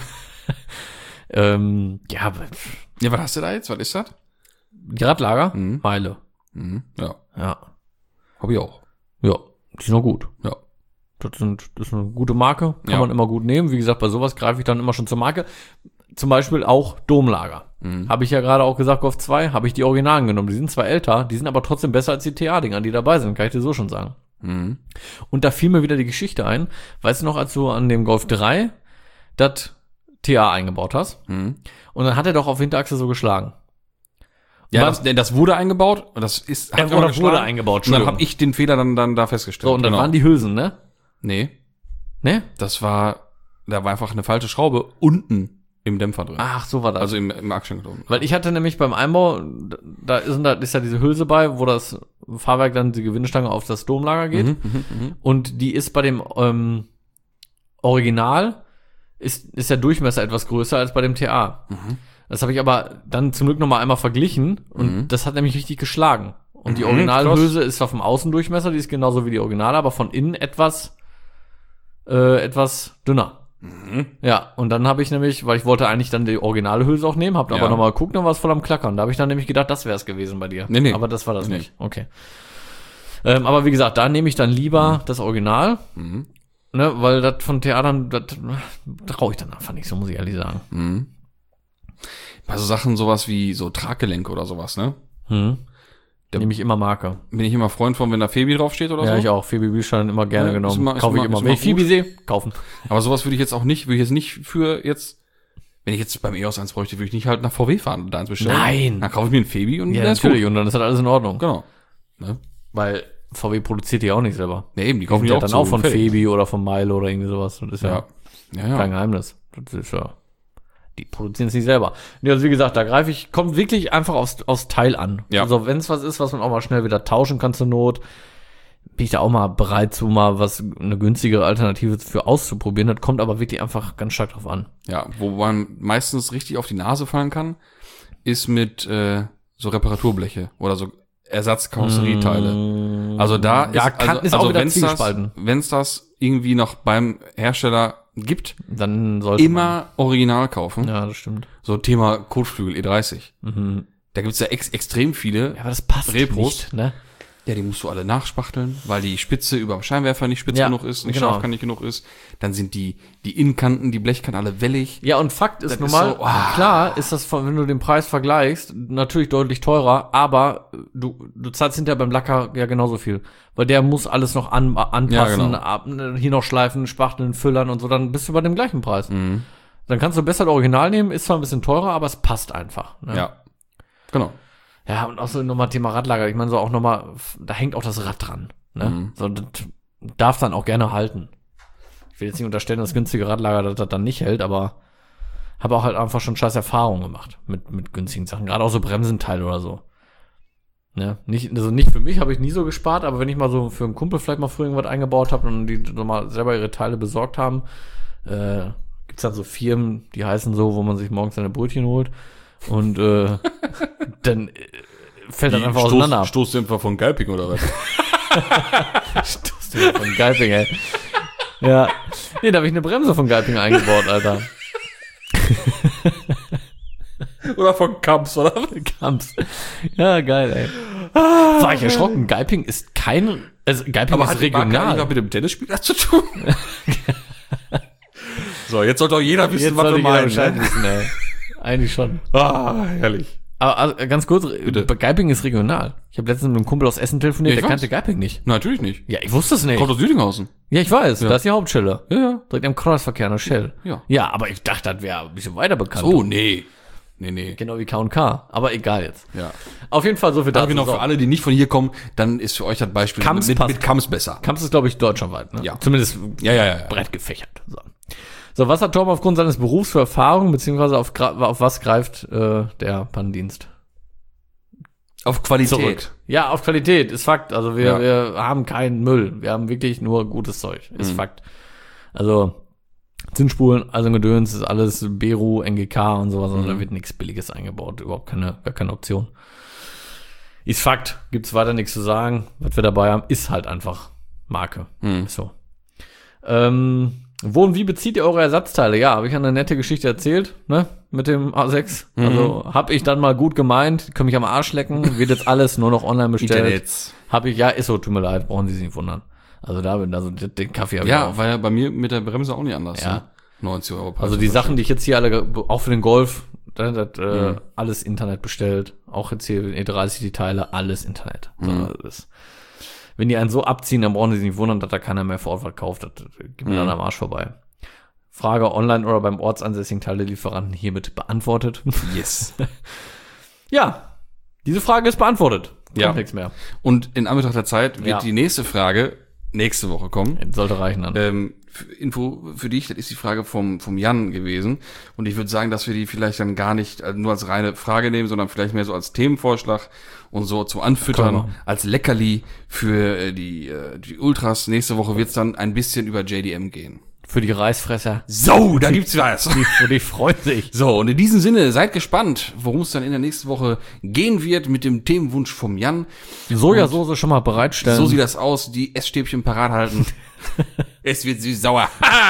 Ja, aber Ja, was hast du da jetzt? Was ist das? die Radlager, Meile. Ja. Ja. Hab ich auch. Ja, die sind noch gut. Ja. Das ist eine gute Marke, kann Ja. man immer gut nehmen. Wie gesagt, bei sowas greife ich dann immer schon zur Marke. Zum Beispiel auch Domlager. Habe ich ja gerade auch gesagt, Golf 2, habe ich die Originalen genommen. Die sind zwar älter, die sind aber trotzdem besser als die TA-Dinger, die dabei sind, kann ich dir so schon sagen. Und da fiel mir wieder die Geschichte ein. Weißt du noch, als du an dem Golf 3 das TA eingebaut hast? Und dann hat er doch auf Hinterachse so geschlagen. Ja, Und das wurde eingebaut. Und das ist, Er wurde eingebaut, Und dann Entschuldigung. habe ich den Fehler dann da festgestellt. So, und dann Genau. waren die Hülsen, ne? Nee, Ne? da war einfach eine falsche Schraube unten im Dämpfer drin. Ach, so war das. Also im Achsenschenkel drin. Weil ich hatte nämlich beim Einbau, da ist ja diese Hülse bei, wo das Fahrwerk dann die Gewindestange auf das Domlager geht. Und die ist bei dem Original, ist der Durchmesser etwas größer als bei dem TA. Das habe ich aber dann zum Glück nochmal einmal verglichen und das hat nämlich richtig geschlagen. Und die Originalhülse ist auf dem Außendurchmesser, die ist genauso wie die Originale, aber von innen etwas dünner. Ja, und dann habe ich nämlich, weil ich wollte eigentlich dann die originale Hülse auch nehmen, habe aber Ja. nochmal geguckt, dann war es voll am Klackern. Da habe ich dann nämlich gedacht, das wäre es gewesen bei dir. Nee. Aber das war das Nee. nicht. Okay. Aber wie gesagt, da nehme ich dann lieber das Original, ne, weil das von TA das traue ich dann einfach nicht, so muss ich ehrlich sagen. Bei so Sachen sowas wie so Traggelenke oder sowas, ne? Nehme ich immer Marke. Bin ich immer Freund von, wenn da Febi draufsteht oder Ja, so. ich auch. Phoebe Büchstein immer gerne Ja, genommen. ist Kaufe ich immer- immer. ist Wenn ich immer Phoebe sehe, kaufen. Aber sowas würde ich jetzt nicht für jetzt, wenn ich jetzt beim EOS eins bräuchte, würde ich nicht halt nach VW fahren und da eins bestellen. Nein. Dann kaufe ich mir einen Febi und Ja, dann ist natürlich. gut. Und dann ist halt alles in Ordnung. Genau. Ne? Weil VW produziert die auch nicht selber. Ja, eben, die Die kaufen kommt die ja auch dann zu, auch von fertig. Phoebe oder von Milo oder irgendwie sowas. Das ist ja Ja. kein Geheimnis. Das ist ja, die produzieren es nicht selber. Nee, also wie gesagt, da kommt wirklich einfach aufs Teil an. Ja. Also wenn es was ist, was man auch mal schnell wieder tauschen kann zur Not, bin ich da auch mal bereit zu mal eine günstigere Alternative für auszuprobieren. Das kommt aber wirklich einfach ganz stark drauf an. Ja, wo man meistens richtig auf die Nase fallen kann, ist mit so Reparaturbleche oder so Ersatzkarosserieteile. Also da Ja, ist auch wieder zwiegespalten. Wenn's das irgendwie noch beim Hersteller gibt, Dann sollte immer original kaufen. man. Ja, das stimmt. So Thema Kotflügel E30. Da gibt's ja extrem viele. Ja, aber das passt Repros. nicht, ne? Ja, die musst du alle nachspachteln, weil die Spitze über dem Scheinwerfer nicht spitz Ja, genug ist, nicht genau. scharfkantig genug ist. Dann sind die Innenkanten, die Blechkanten alle wellig. Ja, und Fakt ist Das nun ist mal, so, klar ist das, wenn du den Preis vergleichst, natürlich deutlich teurer, aber du zahlst hinterher beim Lacker ja genauso viel. Weil der muss alles noch anpassen, Ja, genau. hier noch schleifen, spachteln, füllern und so, dann bist du bei dem gleichen Preis. Dann kannst du besser das Original nehmen, ist zwar ein bisschen teurer, aber es passt einfach. Ne? Ja, genau. Ja, und auch so nochmal Thema Radlager. Ich meine, so auch nochmal, da hängt auch das Rad dran. Ne? So, das darf dann auch gerne halten. Ich will jetzt nicht unterstellen, dass günstige Radlager das dann nicht hält, aber habe auch halt einfach schon scheiß Erfahrungen gemacht mit günstigen Sachen. Gerade auch so Bremsenteile oder so. Ne? Nicht für mich habe ich nie so gespart, aber wenn ich mal so für einen Kumpel vielleicht mal früher irgendwas eingebaut habe und die so mal selber ihre Teile besorgt haben, gibt's dann so Firmen, die heißen so, wo man sich morgens seine Brötchen holt. Und dann fällt dann einfach auseinander. Stoßdämpfer von Galping oder was? Stoßdämpfer von Galping, ey. Ja. Nee, da habe ich eine Bremse von Galping eingebaut, Alter. Oder von Kamps, oder? Kamps. Ja, geil, ey. War ich erschrocken. Galping ist kein, also Galping Aber ist hat regional. was mit dem Tennisspieler zu tun? So, jetzt sollte auch jeder wissen, Jetzt was wir sollte jeder meinen. Bescheid Ne? wissen, ey. Eigentlich schon. Herrlich. Aber also, ganz kurz, Bitte. Galping ist regional. Ich habe letztens mit einem Kumpel aus Essen telefoniert, Ja, ich der kannte weiß. Galping nicht. Natürlich nicht. Ja, ich wusste es nicht. Kommt aus Südinghausen. Ja, ich weiß, Ja. da ist die Hauptstelle. Ja. Direkt am Kreuzverkehr an der Shell. Ja. Ja, aber ich dachte, das wäre ein bisschen weiter bekannt. Oh, nee. Nee. Genau wie K&K. Aber egal jetzt. Ja. Auf jeden Fall so viel Da dazu. genau für alle, die nicht von hier kommen, dann ist für euch das Beispiel Kamps mit passt. Kamps besser. Kamps ist, glaube ich, deutschlandweit. Ne? Ja. Zumindest Ja. breit gefächert. So, was hat Torben aufgrund seines Berufs für Erfahrung, beziehungsweise auf was greift der Pannendienst? Auf Qualität. Zurück. Ja, auf Qualität, ist Fakt. Also wir, Ja. wir haben keinen Müll. Wir haben wirklich nur gutes Zeug. Ist Fakt. Also Zinsspulen, also Gedöns, ist alles Beru, NGK und sowas. Und da wird nichts Billiges eingebaut. Überhaupt gar keine Option. Ist Fakt. Gibt's weiter nichts zu sagen. Was wir dabei haben, ist halt einfach Marke. Ist so. Wo und wie bezieht ihr eure Ersatzteile? Ja, habe ich eine nette Geschichte erzählt, ne? Mit dem A6. Also habe ich dann mal gut gemeint, kann mich am Arsch lecken, wird jetzt alles nur noch online bestellt. Internets. Habe ich, ja, ist so, tut mir leid, brauchen Sie sich nicht wundern. Also den Kaffee habe ich Ja, auch. war ja bei mir mit der Bremse auch nicht anders. Ja. Ne? 90 Euro. Also die Sachen, die ich jetzt hier alle, auch für den Golf, alles Internet bestellt. Auch jetzt hier E30 die Teile, alles Internet. So, wenn die einen so abziehen, dann brauchen sie sich nicht wundern, dass da keiner mehr vor Ort was kauft. Das geht mir dann am Arsch vorbei. Frage online oder beim ortsansässigen Teilelieferanten hiermit beantwortet. Yes. Ja, diese Frage ist beantwortet. Kommt Ja. nichts mehr. Und in Anbetracht der Zeit wird Ja. die nächste Frage nächste Woche kommen. Sollte reichen dann. Info für dich, das ist die Frage vom Jan gewesen. Und ich würde sagen, dass wir die vielleicht dann gar nicht nur als reine Frage nehmen, sondern vielleicht mehr so als Themenvorschlag und so zum Können wir Anfüttern, machen. als Leckerli für die Ultras. Nächste Woche wird's dann ein bisschen über JDM gehen. Für die Reißfresser. So, da gibt's was. Die freuen sich. So, und in diesem Sinne, seid gespannt, worum es dann in der nächsten Woche gehen wird mit dem Themenwunsch vom Jan. Sojasauce schon mal bereitstellen. So sieht das aus, die Essstäbchen parat halten. Es wird süß-sauer.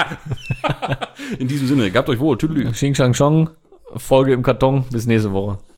In diesem Sinne, gehabt euch wohl. Tüdelü. Xing Shang Chong. Folge im Karton. Bis nächste Woche.